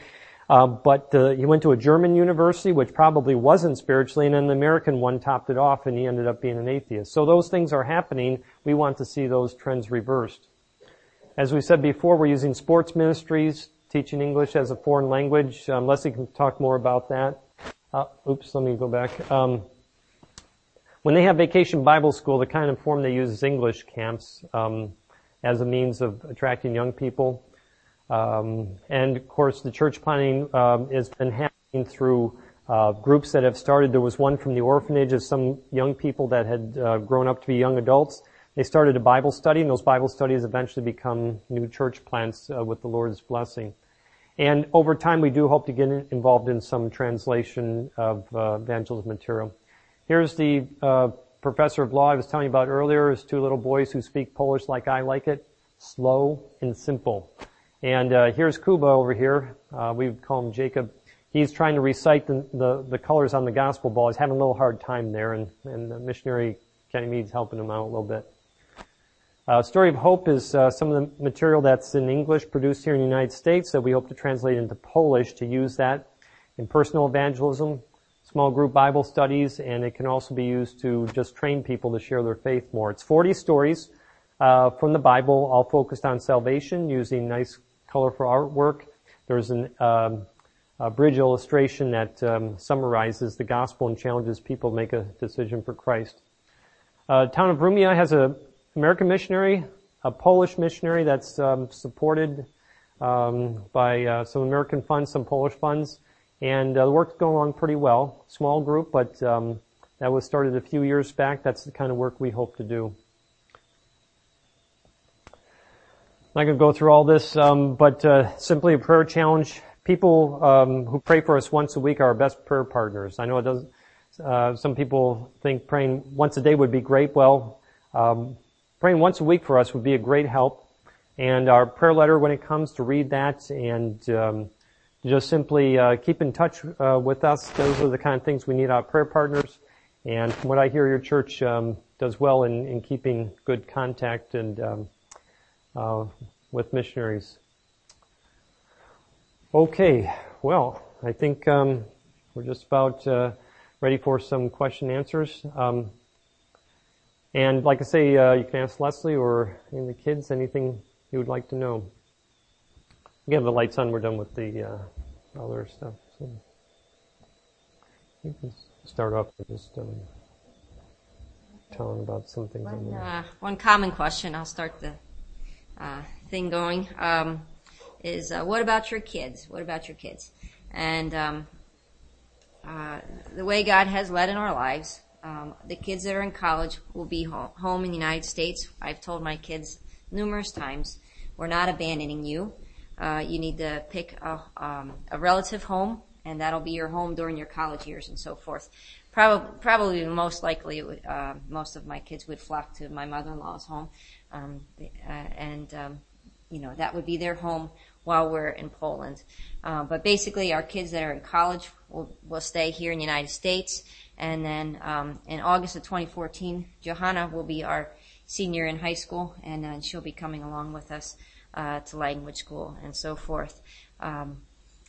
Uh, but uh, he went to a German university, which probably wasn't spiritually, and then the American one topped it off, and he ended up being an atheist. So those things are happening. We want to see those trends reversed. As we said before, we're using sports ministries, teaching English as a foreign language. Um, Leslie can talk more about that. Uh, oops, let me go back. Um, when they have Vacation Bible School, the kind of form they use is English camps um, as a means of attracting young people. Um, and of course, the church planting um, has been happening through uh, groups that have started. There was one from the orphanage of some young people that had uh, grown up to be young adults. They started a Bible study, and those Bible studies eventually become new church plants uh, with the Lord's blessing. And over time, we do hope to get involved in some translation of uh, evangelism material. Here's the uh, professor of law I was telling you about earlier. His two little boys who speak Polish like I like it, slow and simple. And uh, here's Kuba over here. Uh, we would call him Jacob. He's trying to recite the, the, the colors on the gospel ball. He's having a little hard time there, and, and the missionary Kenny Mead's helping him out a little bit. Uh, Story of Hope is uh, some of the material that's in English produced here in the United States that we hope to translate into Polish to use that in personal evangelism, small group Bible studies, and it can also be used to just train people to share their faith more. It's forty stories uh, from the Bible, all focused on salvation using nice colorful artwork. There's an, um, a bridge illustration that um, summarizes the gospel and challenges people to make a decision for Christ. Uh, town of Rumia has a American missionary, a Polish missionary that's um, supported um, by uh, some American funds, some Polish funds, and uh, the work's going along pretty well. Small group, but um, that was started a few years back. That's the kind of work we hope to do. I'm not going to go through all this, um, but uh, simply a prayer challenge. People um, who pray for us once a week are our best prayer partners. I know it does. Uh, some people think praying once a day would be great. Well, um, praying once a week for us would be a great help. And our prayer letter, when it comes to read that and um, just simply uh, keep in touch uh, with us. Those are the kind of things we need our prayer partners. And from what I hear, your church um, does well in, in keeping good contact and um, uh, with missionaries. Okay, well, I think um, we're just about uh, ready for some question and answers. Um, and like I say, uh, you can ask Leslie or any of the kids anything you would like to know. We have the lights on. We're done with the uh, other stuff. So you can start off with just um, telling about some things. One, uh, one common question, I'll start the uh, thing going, um, is uh, what about your kids? What about your kids? And um, uh, the way God has led in our lives, um, the kids that are in college will be ho- home in the United States. I've told my kids numerous times, we're not abandoning you. Uh, you need to pick a, um, a relative home, and that'll be your home during your college years and so forth. Probably, probably most likely, it would, uh, most of my kids would flock to my mother-in-law's home, um, uh, and um, you know that would be their home while we're in Poland. Uh, but basically, our kids that are in college will will stay here in the United States, and then um, in August of twenty fourteen, Johanna will be our senior in high school, and uh, she'll be coming along with us uh, to language school and so forth. Um,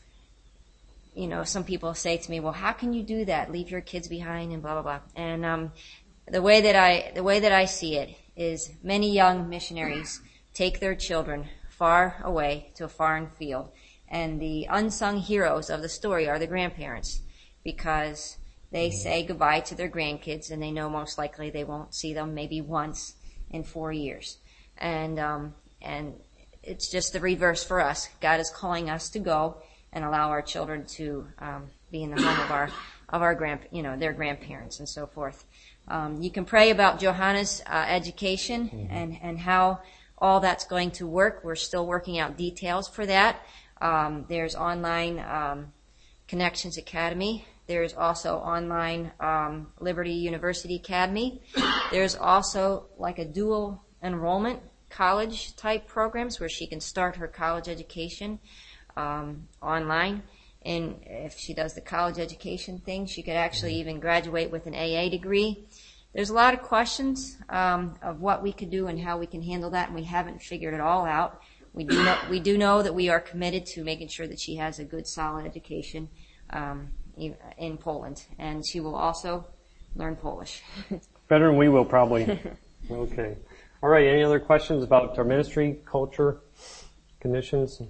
you know, some people say to me, "Well, how can you do that? Leave your kids behind and blah blah blah." And um, the way that I the way that I see it is, many young missionaries take their children far away to a foreign field, and the unsung heroes of the story are the grandparents, because they say goodbye to their grandkids, and they know most likely they won't see them maybe once in four years. And um, and it's just the reverse for us. God is calling us to go and allow our children to um, be in the home of our of our grand, you know, their grandparents and so forth. Um, you can pray about Johanna's uh, education mm-hmm. and and how all that's going to work. We're still working out details for that. Um, there's online um, Connections Academy. There's also online um, Liberty University Academy. There's also like a dual enrollment college type programs where she can start her college education um, online. And if she does the college education thing, she could actually even graduate with an A A degree. There's a lot of questions um, of what we could do and how we can handle that, and we haven't figured it all out. We do know, we do know that we are committed to making sure that she has a good, solid education um, in Poland, and she will also learn Polish. Better than we will, probably. Okay. All right. Any other questions about our ministry, culture, conditions?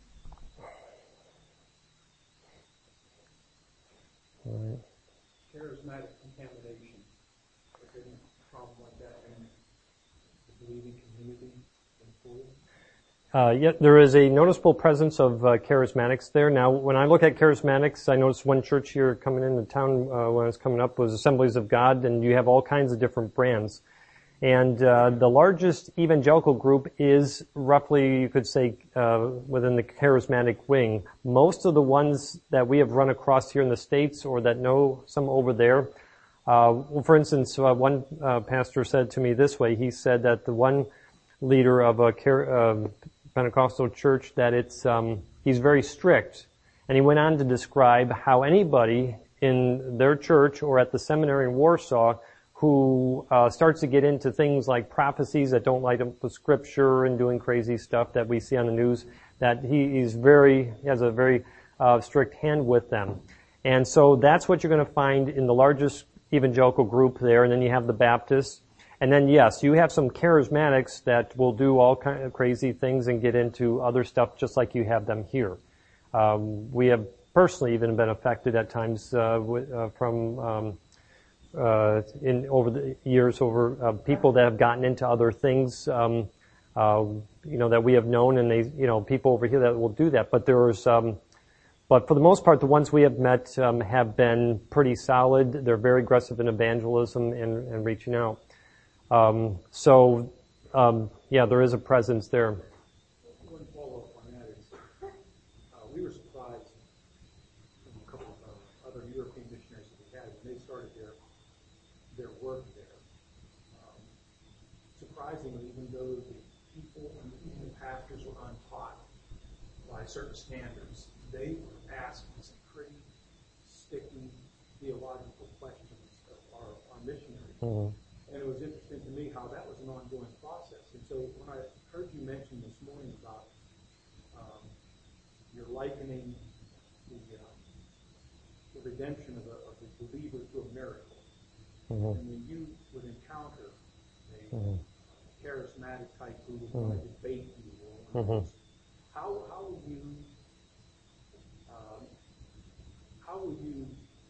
All right. Charismatic contamination. Is there any problem like that in the believing community in Poland? Uh, yeah, there is a noticeable presence of uh, charismatics there. Now, when I look at charismatics, I noticed one church here coming into town uh, when I was coming up was Assemblies of God, and you have all kinds of different brands. And uh, the largest evangelical group is roughly, you could say, uh, within the charismatic wing. Most of the ones that we have run across here in the States or that know some over there, uh, well, for instance, uh, one uh, pastor said to me this way. He said that the one leader of a uh, Pentecostal church, that it's um, he's very strict. And he went on to describe how anybody in their church or at the seminary in Warsaw who uh, starts to get into things like prophecies that don't line up with Scripture and doing crazy stuff that we see on the news, that he, he's very, he has a very uh, strict hand with them. And so that's what you're going to find in the largest evangelical group there. And then you have the Baptists. And then, yes, you have some charismatics that will do all kind of crazy things and get into other stuff just like you have them here. Um, we have personally even been affected at times uh, with, uh, from um, uh, in over the years over uh, people that have gotten into other things, um, uh, you know, that we have known, and they, you know, people over here that will do that. But there's, um, but for the most part, the ones we have met um, have been pretty solid. They're very aggressive in evangelism and, and reaching out. Um, so, um, yeah, there is a presence there. One follow-up on that is, uh, we were surprised from a couple of uh, other European missionaries that we had when they started their their work there. Um, surprisingly, even though the people and even the pastors were untaught by certain standards, they were asking some pretty sticky theological questions of our, our missionaries. Mm-hmm. And it was interesting to me how that was an ongoing process. And so when I heard you mention this morning about um, you're likening the, uh, the redemption of, a, of the believer to a miracle, mm-hmm. and when you would encounter a mm-hmm. charismatic type who was mm-hmm. going to debate you, or mm-hmm. how how would you um, how would you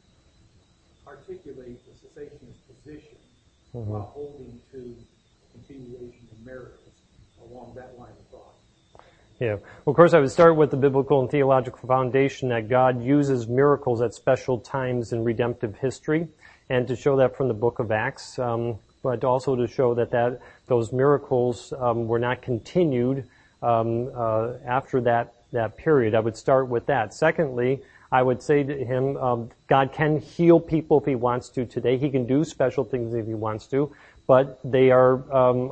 articulate the cessationist position? Mm-hmm. While holding to continuation of miracles along that line of thought? Yeah. Well, of course, I would start with the biblical and theological foundation that God uses miracles at special times in redemptive history, and to show that from the book of Acts, um, but also to show that, that those miracles um, were not continued um, uh, after that, that period. I would start with that. Secondly, I would say to him, um, God can heal people if he wants to today. He can do special things if he wants to, but they are, um,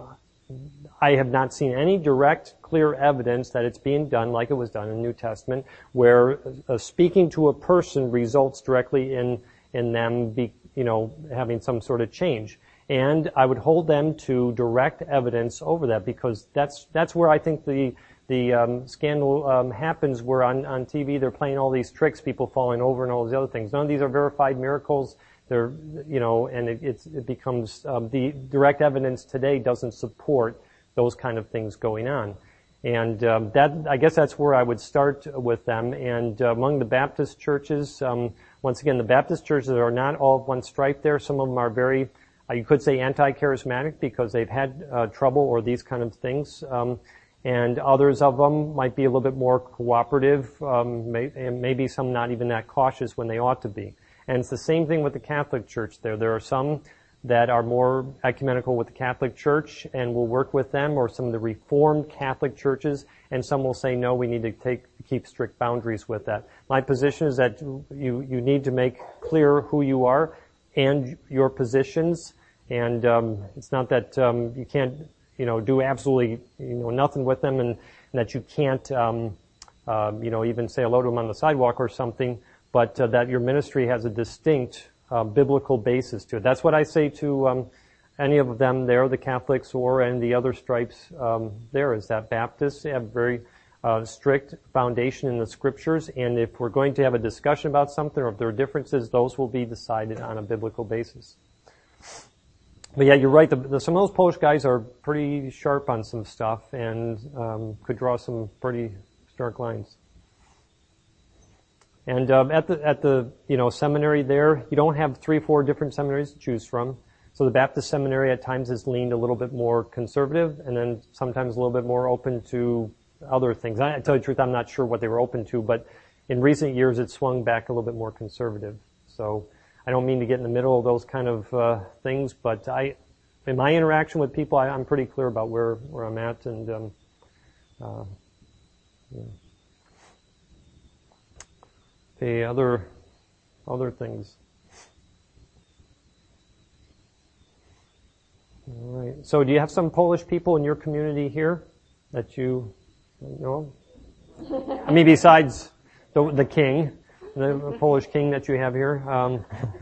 I have not seen any direct, clear evidence that it's being done like it was done in the New Testament, where uh, speaking to a person results directly in, in them be, you know, having some sort of change. And I would hold them to direct evidence over that, because that's, that's where I think the, The um, scandal um, happens, where on, on T V they're playing all these tricks, people falling over and all these other things. None of these are verified miracles. They're, you know, and it, it's, it becomes um, the direct evidence today doesn't support those kind of things going on. And um, that, I guess, that's where I would start with them. And uh, among the Baptist churches, um, once again, the Baptist churches are not all of one stripe. There, some of them are very, uh, you could say, anti-charismatic because they've had uh, trouble or these kind of things. Um, And others of them might be a little bit more cooperative, um, may, and maybe some not even that cautious when they ought to be. And it's the same thing with the Catholic Church there. There are some that are more ecumenical with the Catholic Church and will work with them, or some of the Reformed Catholic churches, and some will say, no, we need to take, keep strict boundaries with that. My position is that you, you need to make clear who you are and your positions, and um, it's not that um, you can't you know, do absolutely, you know, nothing with them, and, and that you can't, um, uh, you know, even say hello to them on the sidewalk or something, but uh, that your ministry has a distinct uh, biblical basis to it. That's what I say to um, any of them there, the Catholics or and the other stripes um, there, is that Baptists have very uh, strict foundation in the Scriptures, and if we're going to have a discussion about something or if there are differences, those will be decided on a biblical basis. But yeah, you're right. The, the, some of those Polish guys are pretty sharp on some stuff and um, could draw some pretty stark lines. And um, at the at the you know seminary there, you don't have three, four different seminaries to choose from. So the Baptist seminary at times has leaned a little bit more conservative, and then sometimes a little bit more open to other things. I, I tell you the truth, I'm not sure what they were open to, but in recent years it swung back a little bit more conservative. So I don't mean to get in the middle of those kind of uh, things, but I, in my interaction with people, I, I'm pretty clear about where where I'm at, and um, uh, yeah. Okay, other other things. All right. So, do you have some Polish people in your community here that you know? I mean, besides the the king, the Polish king that you have here. Um,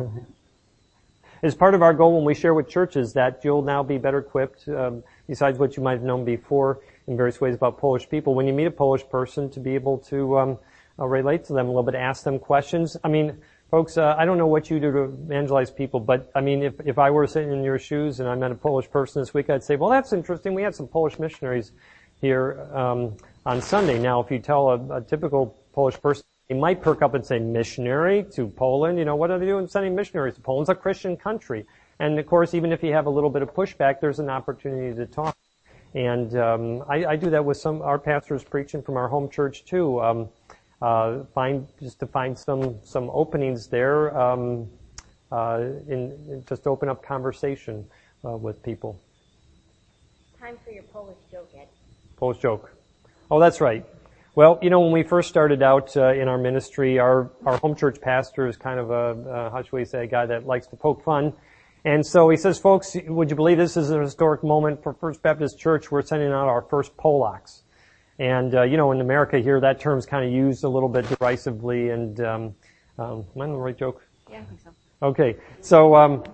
It's part of our goal when we share with churches that you'll now be better equipped, um, besides what you might have known before in various ways about Polish people. When you meet a Polish person, to be able to um, uh, relate to them a little bit, ask them questions. I mean, folks, uh, I don't know what you do to evangelize people, but I mean, if if I were sitting in your shoes and I met a Polish person this week, I'd say, well, that's interesting. We had some Polish missionaries here um, on Sunday. Now, if you tell a, a typical Polish person, he might perk up and say, missionary to Poland? You know, what are they doing sending missionaries to Poland? It's a Christian country. And of course, even if you have a little bit of pushback, there's an opportunity to talk. And um, I, I do that with some our pastors preaching from our home church too. Um, uh, find just to find some some openings there, um, uh, in, in just open up conversation uh, with people. Time for your Polish joke, Ed. Polish joke. Oh, that's right. Well, you know, when we first started out uh, in our ministry, our, our home church pastor is kind of a, uh, how should we say, a guy that likes to poke fun. And so he says, folks, would you believe this is a historic moment for First Baptist Church? We're sending out our first Polacks. And, uh, you know, in America here, that term's kind of used a little bit derisively. And, um, um, am I on the right joke? Yeah, I think so. Okay. So, um,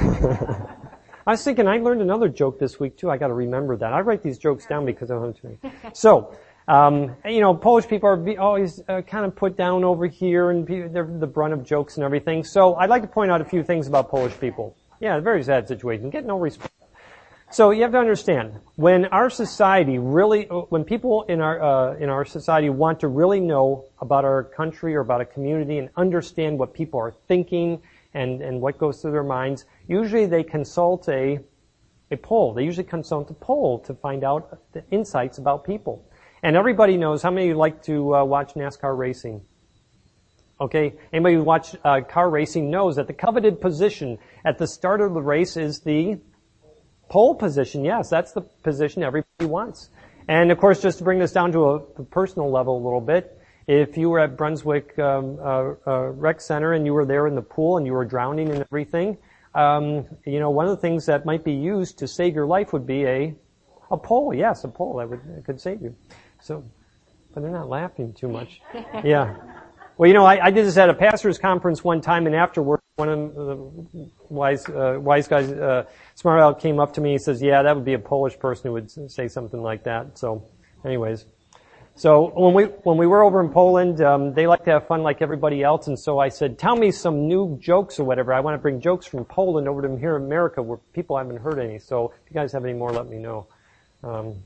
I was thinking I learned another joke this week too. I got to remember that. I write these jokes down because I don't have too many. So, Um, you know, Polish people are be always uh, kind of put down over here, and be, they're the brunt of jokes and everything. So I'd like to point out a few things about Polish people. Yeah, very sad situation. Get no respect. So you have to understand, when our society really, when people in our uh, in our society want to really know about our country or about a community and understand what people are thinking and and what goes through their minds, usually they consult a a poll. They usually consult a poll to find out the insights about people. And everybody knows, how many of you like to uh, watch NASCAR racing? Okay, anybody who watch uh, car racing knows that the coveted position at the start of the race is the pole position. Yes, that's the position everybody wants. And of course, just to bring this down to a, a personal level a little bit, if you were at Brunswick um, uh, uh, Rec Center and you were there in the pool and you were drowning and everything, um, you know, one of the things that might be used to save your life would be a a pole. Yes, a pole that would that could save you. So, but they're not laughing too much. Yeah. Well, you know, I, I did this at a pastor's conference one time, and afterward, one of the wise, uh, wise guys, uh, smart aleck, came up to me and says, yeah, that would be a Polish person who would say something like that. So, anyways. So, when we, when we were over in Poland, um, they like to have fun like everybody else, and so I said, tell me some new jokes or whatever. I want to bring jokes from Poland over to here in America where people haven't heard any. So, if you guys have any more, let me know. Um,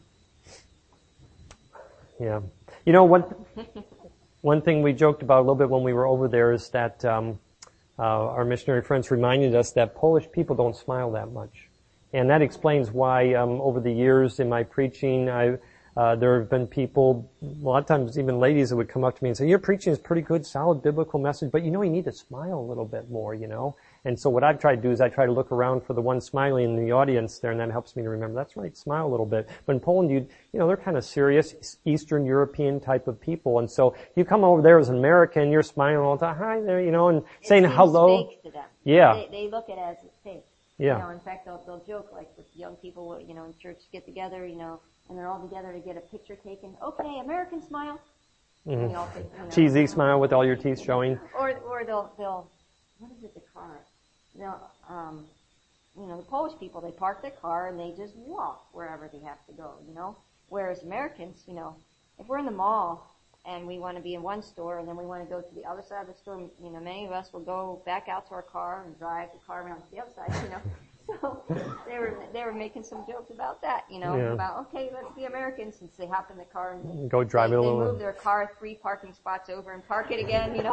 Yeah. You know, one, one thing we joked about a little bit when we were over there is that um, uh, our missionary friends reminded us that Polish people don't smile that much. And that explains why um, over the years in my preaching, I, uh, there have been people, a lot of times even ladies, that would come up to me and say, your preaching is pretty good, solid biblical message, but you know, you need to smile a little bit more, you know. And so what I've tried to do is I try to look around for the one smiling in the audience there, and that helps me to remember, that's right, smile a little bit. But in Poland, you you know, they're kind of serious, Eastern European type of people. And so you come over there as an American, you're smiling all the time, hi there, you know, and it saying seems hello. Fake to them. Yeah. They, they look at it as it's fake. Yeah. You know, in fact, they'll, they'll joke, like with young people, you know, in church get together, you know, and they're all together to get a picture taken. Okay, American smile. Mm-hmm. And they all take, you know, Cheesy smile with all your teeth showing. Or, or they'll, they'll, what is it to call it? They'll, um, you know, the Polish people, they park their car and they just walk wherever they have to go, you know. Whereas Americans, you know, if we're in the mall and we want to be in one store and then we want to go to the other side of the store, you know, many of us will go back out to our car and drive the car around to the other side, you know. So they were they were making some jokes about that, you know, Yeah. about, okay, let's be Americans, since they hop in the car and Go drive they, it a they little. move their car three parking spots over and park it again, you know.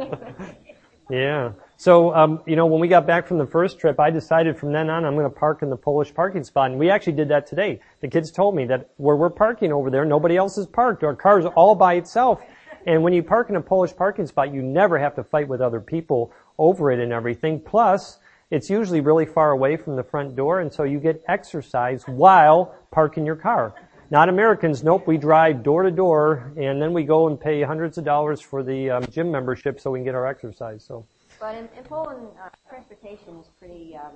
Yeah. So, um, you know, when we got back from the first trip, I decided from then on I'm going to park in the Polish parking spot. And we actually did that today. The kids told me that where we're parking over there, nobody else is parked. Our car's all by itself. And when you park in a Polish parking spot, you never have to fight with other people over it and everything. Plus, it's usually really far away from the front door, and so you get exercise while parking your car. Not Americans. Nope, we drive door to door, and then we go and pay hundreds of dollars for the um, gym membership so we can get our exercise. So, But in, in Poland, uh, transportation is pretty, um,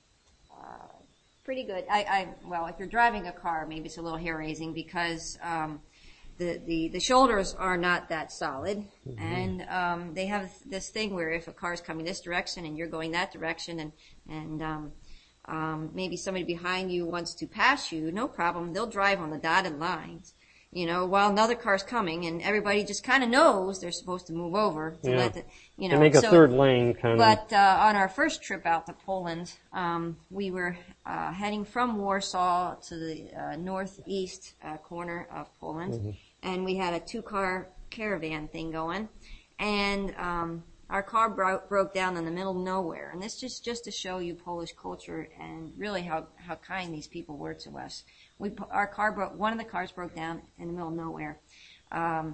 uh, pretty good. I, I, well, if you're driving a car, maybe it's a little hair raising because um, the, the the shoulders are not that solid, mm-hmm. and um, they have this thing where if a car's coming this direction and you're going that direction, and and um, um, maybe somebody behind you wants to pass you, no problem. They'll drive on the dotted lines, you know, while another car's coming, and everybody just kind of knows they're supposed to move over to yeah. let the, you know, they make a so, third lane kind but, of. But uh, on our first trip out to Poland, um, we were uh, heading from Warsaw to the uh, northeast uh, corner of Poland, mm-hmm. and we had a two-car caravan thing going, and um, our car bro- broke down in the middle of nowhere. And this just just to show you Polish culture and really how how kind these people were to us. We our car broke one of the cars broke down in the middle of nowhere. Um,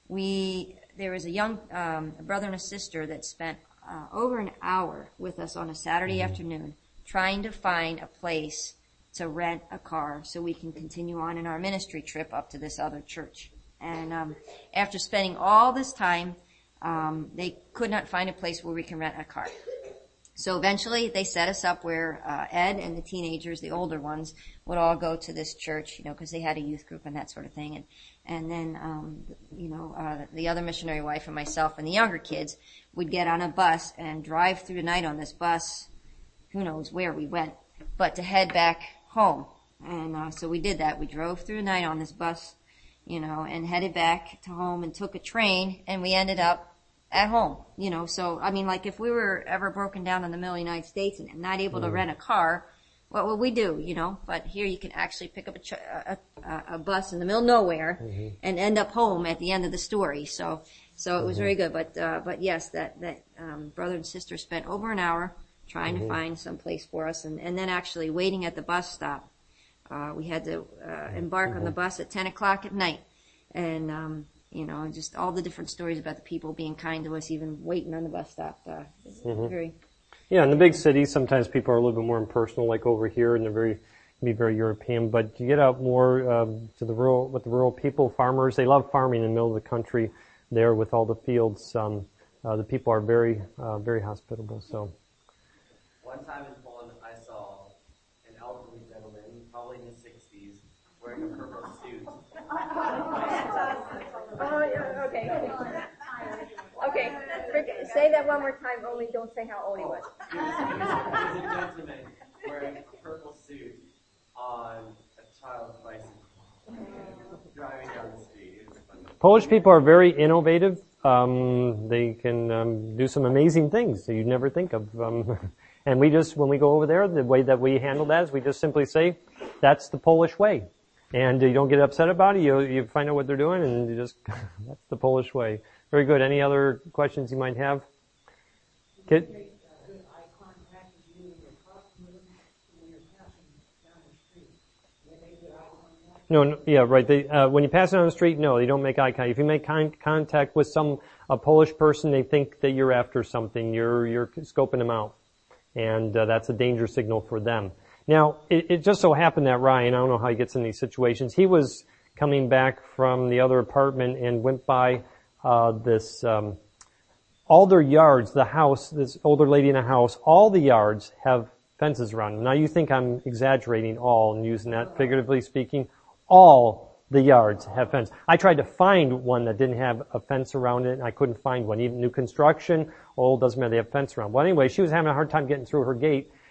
we there was a young um, a brother and a sister that spent uh, over an hour with us on a Saturday mm-hmm. afternoon trying to find a place to rent a car so we can continue on in our ministry trip up to this other church. And um, after spending all this time, um, they could not find a place where we can rent a car. So eventually they set us up where uh, Ed and the teenagers, the older ones, would all go to this church, you know, because they had a youth group and that sort of thing. And and then, um, you know, uh, the other missionary wife and myself and the younger kids would get on a bus and drive through the night on this bus. Who knows where we went, but to head back home. And uh, so we did that. We drove through the night on this bus, you know, and headed back to home and took a train, and we ended up at home, you know. So, I mean, like if we were ever broken down in the middle of the United States and not able mm-hmm. to rent a car, what would we do, you know? But here you can actually pick up a, ch- a, a, a bus in the middle of nowhere mm-hmm. and end up home at the end of the story. So, so it was mm-hmm. very good. But, uh, but yes, that, that, um, brother and sister spent over an hour trying mm-hmm. to find some place for us, and, and then actually waiting at the bus stop. Uh, we had to, uh, embark mm-hmm. on the bus at ten o'clock at night. And, um, you know, just all the different stories about the people being kind to us, even waiting on the bus stop. Uh, mm-hmm. very. Yeah, in the big cities, sometimes people are a little bit more impersonal, like over here, and they're very, can be very European. But you get out more um, to the rural, with the rural people, farmers. They love farming in the middle of the country, there with all the fields. Um, uh, the people are very, uh, very hospitable. So. One time in Poland, I saw an elderly gentleman, probably in his sixties, wearing a purple suit. Oh, yeah, okay. Okay, forget, say that one more time, only don't say how old he was. He was, he was, he was a gentleman wearing a purple suit on a child's bicycle, driving down the street. It was funny. Polish people are very innovative. Um, they can um, do some amazing things that you'd never think of. Um, and we just, when we go over there, the way that we handle that is we just simply say, that's the Polish way. And you don't get upset about it. You you find out what they're doing, and you just that's the Polish way. Very good. Any other questions you might have? Kid? No, no, yeah, right. They, uh, when you pass it on the street, no, you don't make eye contact. If you make con- contact with some a Polish person, they think that you're after something. You're you're scoping them out, and uh, that's a danger signal for them. Now, it, it just so happened that Ryan, I don't know how he gets in these situations, he was coming back from the other apartment and went by uh this, um all their yards, the house, this older lady in a house, all the yards have fences around them. Now, you think I'm exaggerating all and using that figuratively speaking. All the yards have fence. I tried to find one that didn't have a fence around it, and I couldn't find one. Even new construction, old, doesn't matter, they have fence around. Well, anyway, she was having a hard time getting through her gate.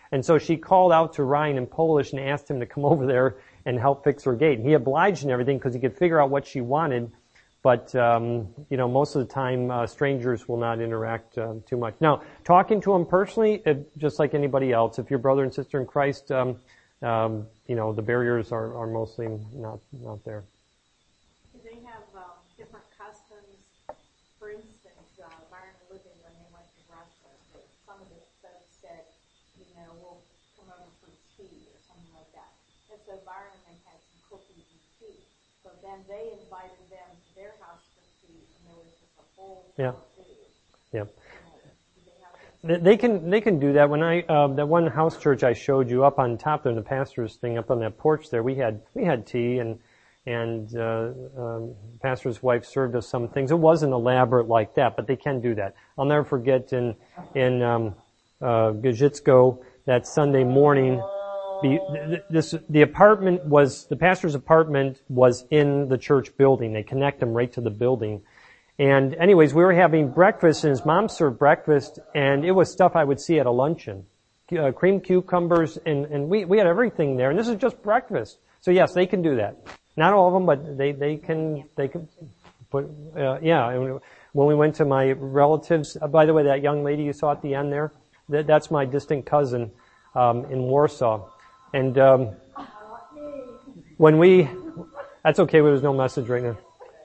And so she called out to Ryan in Polish and asked him to come over there and help fix her gate. And he obliged and everything because he could figure out what she wanted. But, um, you know, most of the time, uh, strangers will not interact uh, too much. Now, talking to them personally, it, just like anybody else, if you're brother and sister in Christ, um, um, you know, the barriers are, are mostly not, not there. Do they have um, different customs? For instance, uh, Byron and Libby, when they went to Russia, some of the folks said, you know, we'll come over for tea or something like that. And so Byron and they had some cookies and tea. So then they invited them to their house for tea, and there was just a whole Yeah. food. Yeah. You know, do they have to- They they can they can do that. When I uh, that one house church I showed you up on top there, the pastor's thing up on that porch there, we had we had tea and and uh, um, pastor's wife served us some things. It wasn't elaborate like that, but they can do that. I'll never forget in in um, uh, Gajitsko that Sunday morning. The, this, the apartment was, the pastor's apartment was in the church building. They connect them right to the building. And anyways, we were having breakfast and his mom served breakfast and it was stuff I would see at a luncheon. Uh, cream cucumbers and, and we, we had everything there and this is just breakfast. So yes, they can do that. Not all of them, but they, they can, they can put, uh, yeah. And when we went to my relatives, uh, by the way, that young lady you saw at the end there, that, that's my distant cousin, um, in Warsaw. And um, when we, that's okay, there's no message right now.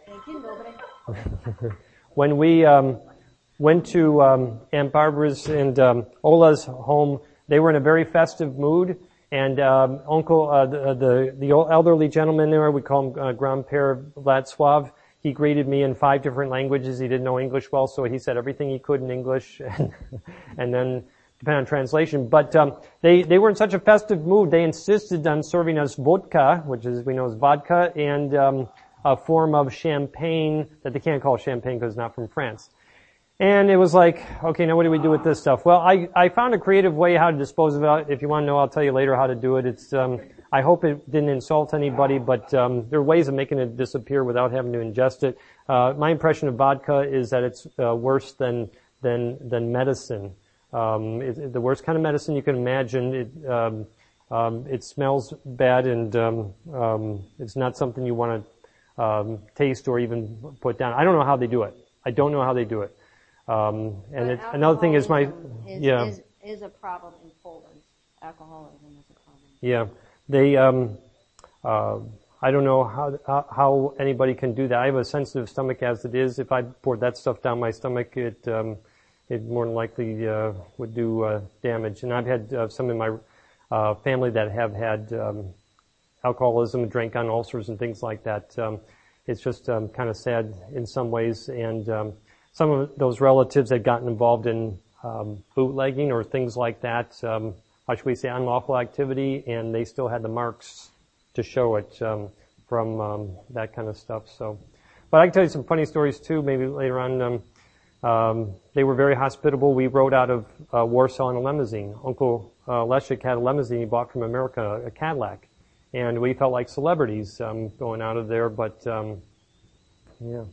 When we um, went to um, Aunt Barbara's and um, Ola's home, they were in a very festive mood. And um, Uncle, uh, the, the the elderly gentleman there, we call him uh, Grand-Père Vladsław, he greeted me in five different languages. He didn't know English well, so he said everything he could in English. And, and then depending on translation, but um, they they were in such a festive mood. They insisted on serving us vodka, which is we know is vodka, and um, a form of champagne that they can't call champagne because it's not from France. And it was like, okay, now what do we do with this stuff? Well, I I found a creative way how to dispose of it. If you want to know, I'll tell you later how to do it. It's um, I hope it didn't insult anybody, but um, there are ways of making it disappear without having to ingest it. Uh, my impression of vodka is that it's uh, worse than than than medicine. Um, it, it, the worst kind of medicine you can imagine. It, um, um, it smells bad, and um, um, it's not something you want to um, taste or even put down. I don't know how they do it. I don't know how they do it. Um, and it, another thing is my is, yeah is, is a problem in Poland. Alcoholism is a problem. yeah they um, uh, I don't know how, how how anybody can do that. I have a sensitive stomach as it is. If I poured that stuff down my stomach, it um, it more than likely uh, would do uh, damage. And I've had uh, some in my uh, family that have had um, alcoholism, drank on ulcers and things like that. Um, it's just um, kind of sad in some ways. And um, some of those relatives had gotten involved in um, bootlegging or things like that. Um, how should we say, unlawful activity, and they still had the marks to show it um, from um, that kind of stuff. So, but I can tell you some funny stories too. Maybe later on. Um, Um, they were very hospitable. We rode out of uh, Warsaw in a limousine. Uncle uh, Leszek had a limousine he bought from America, a Cadillac, and we felt like celebrities um, going out of there. But um, yeah,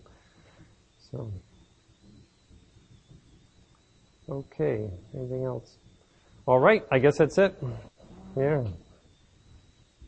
so okay. Anything else? All right. I guess that's it. Yeah.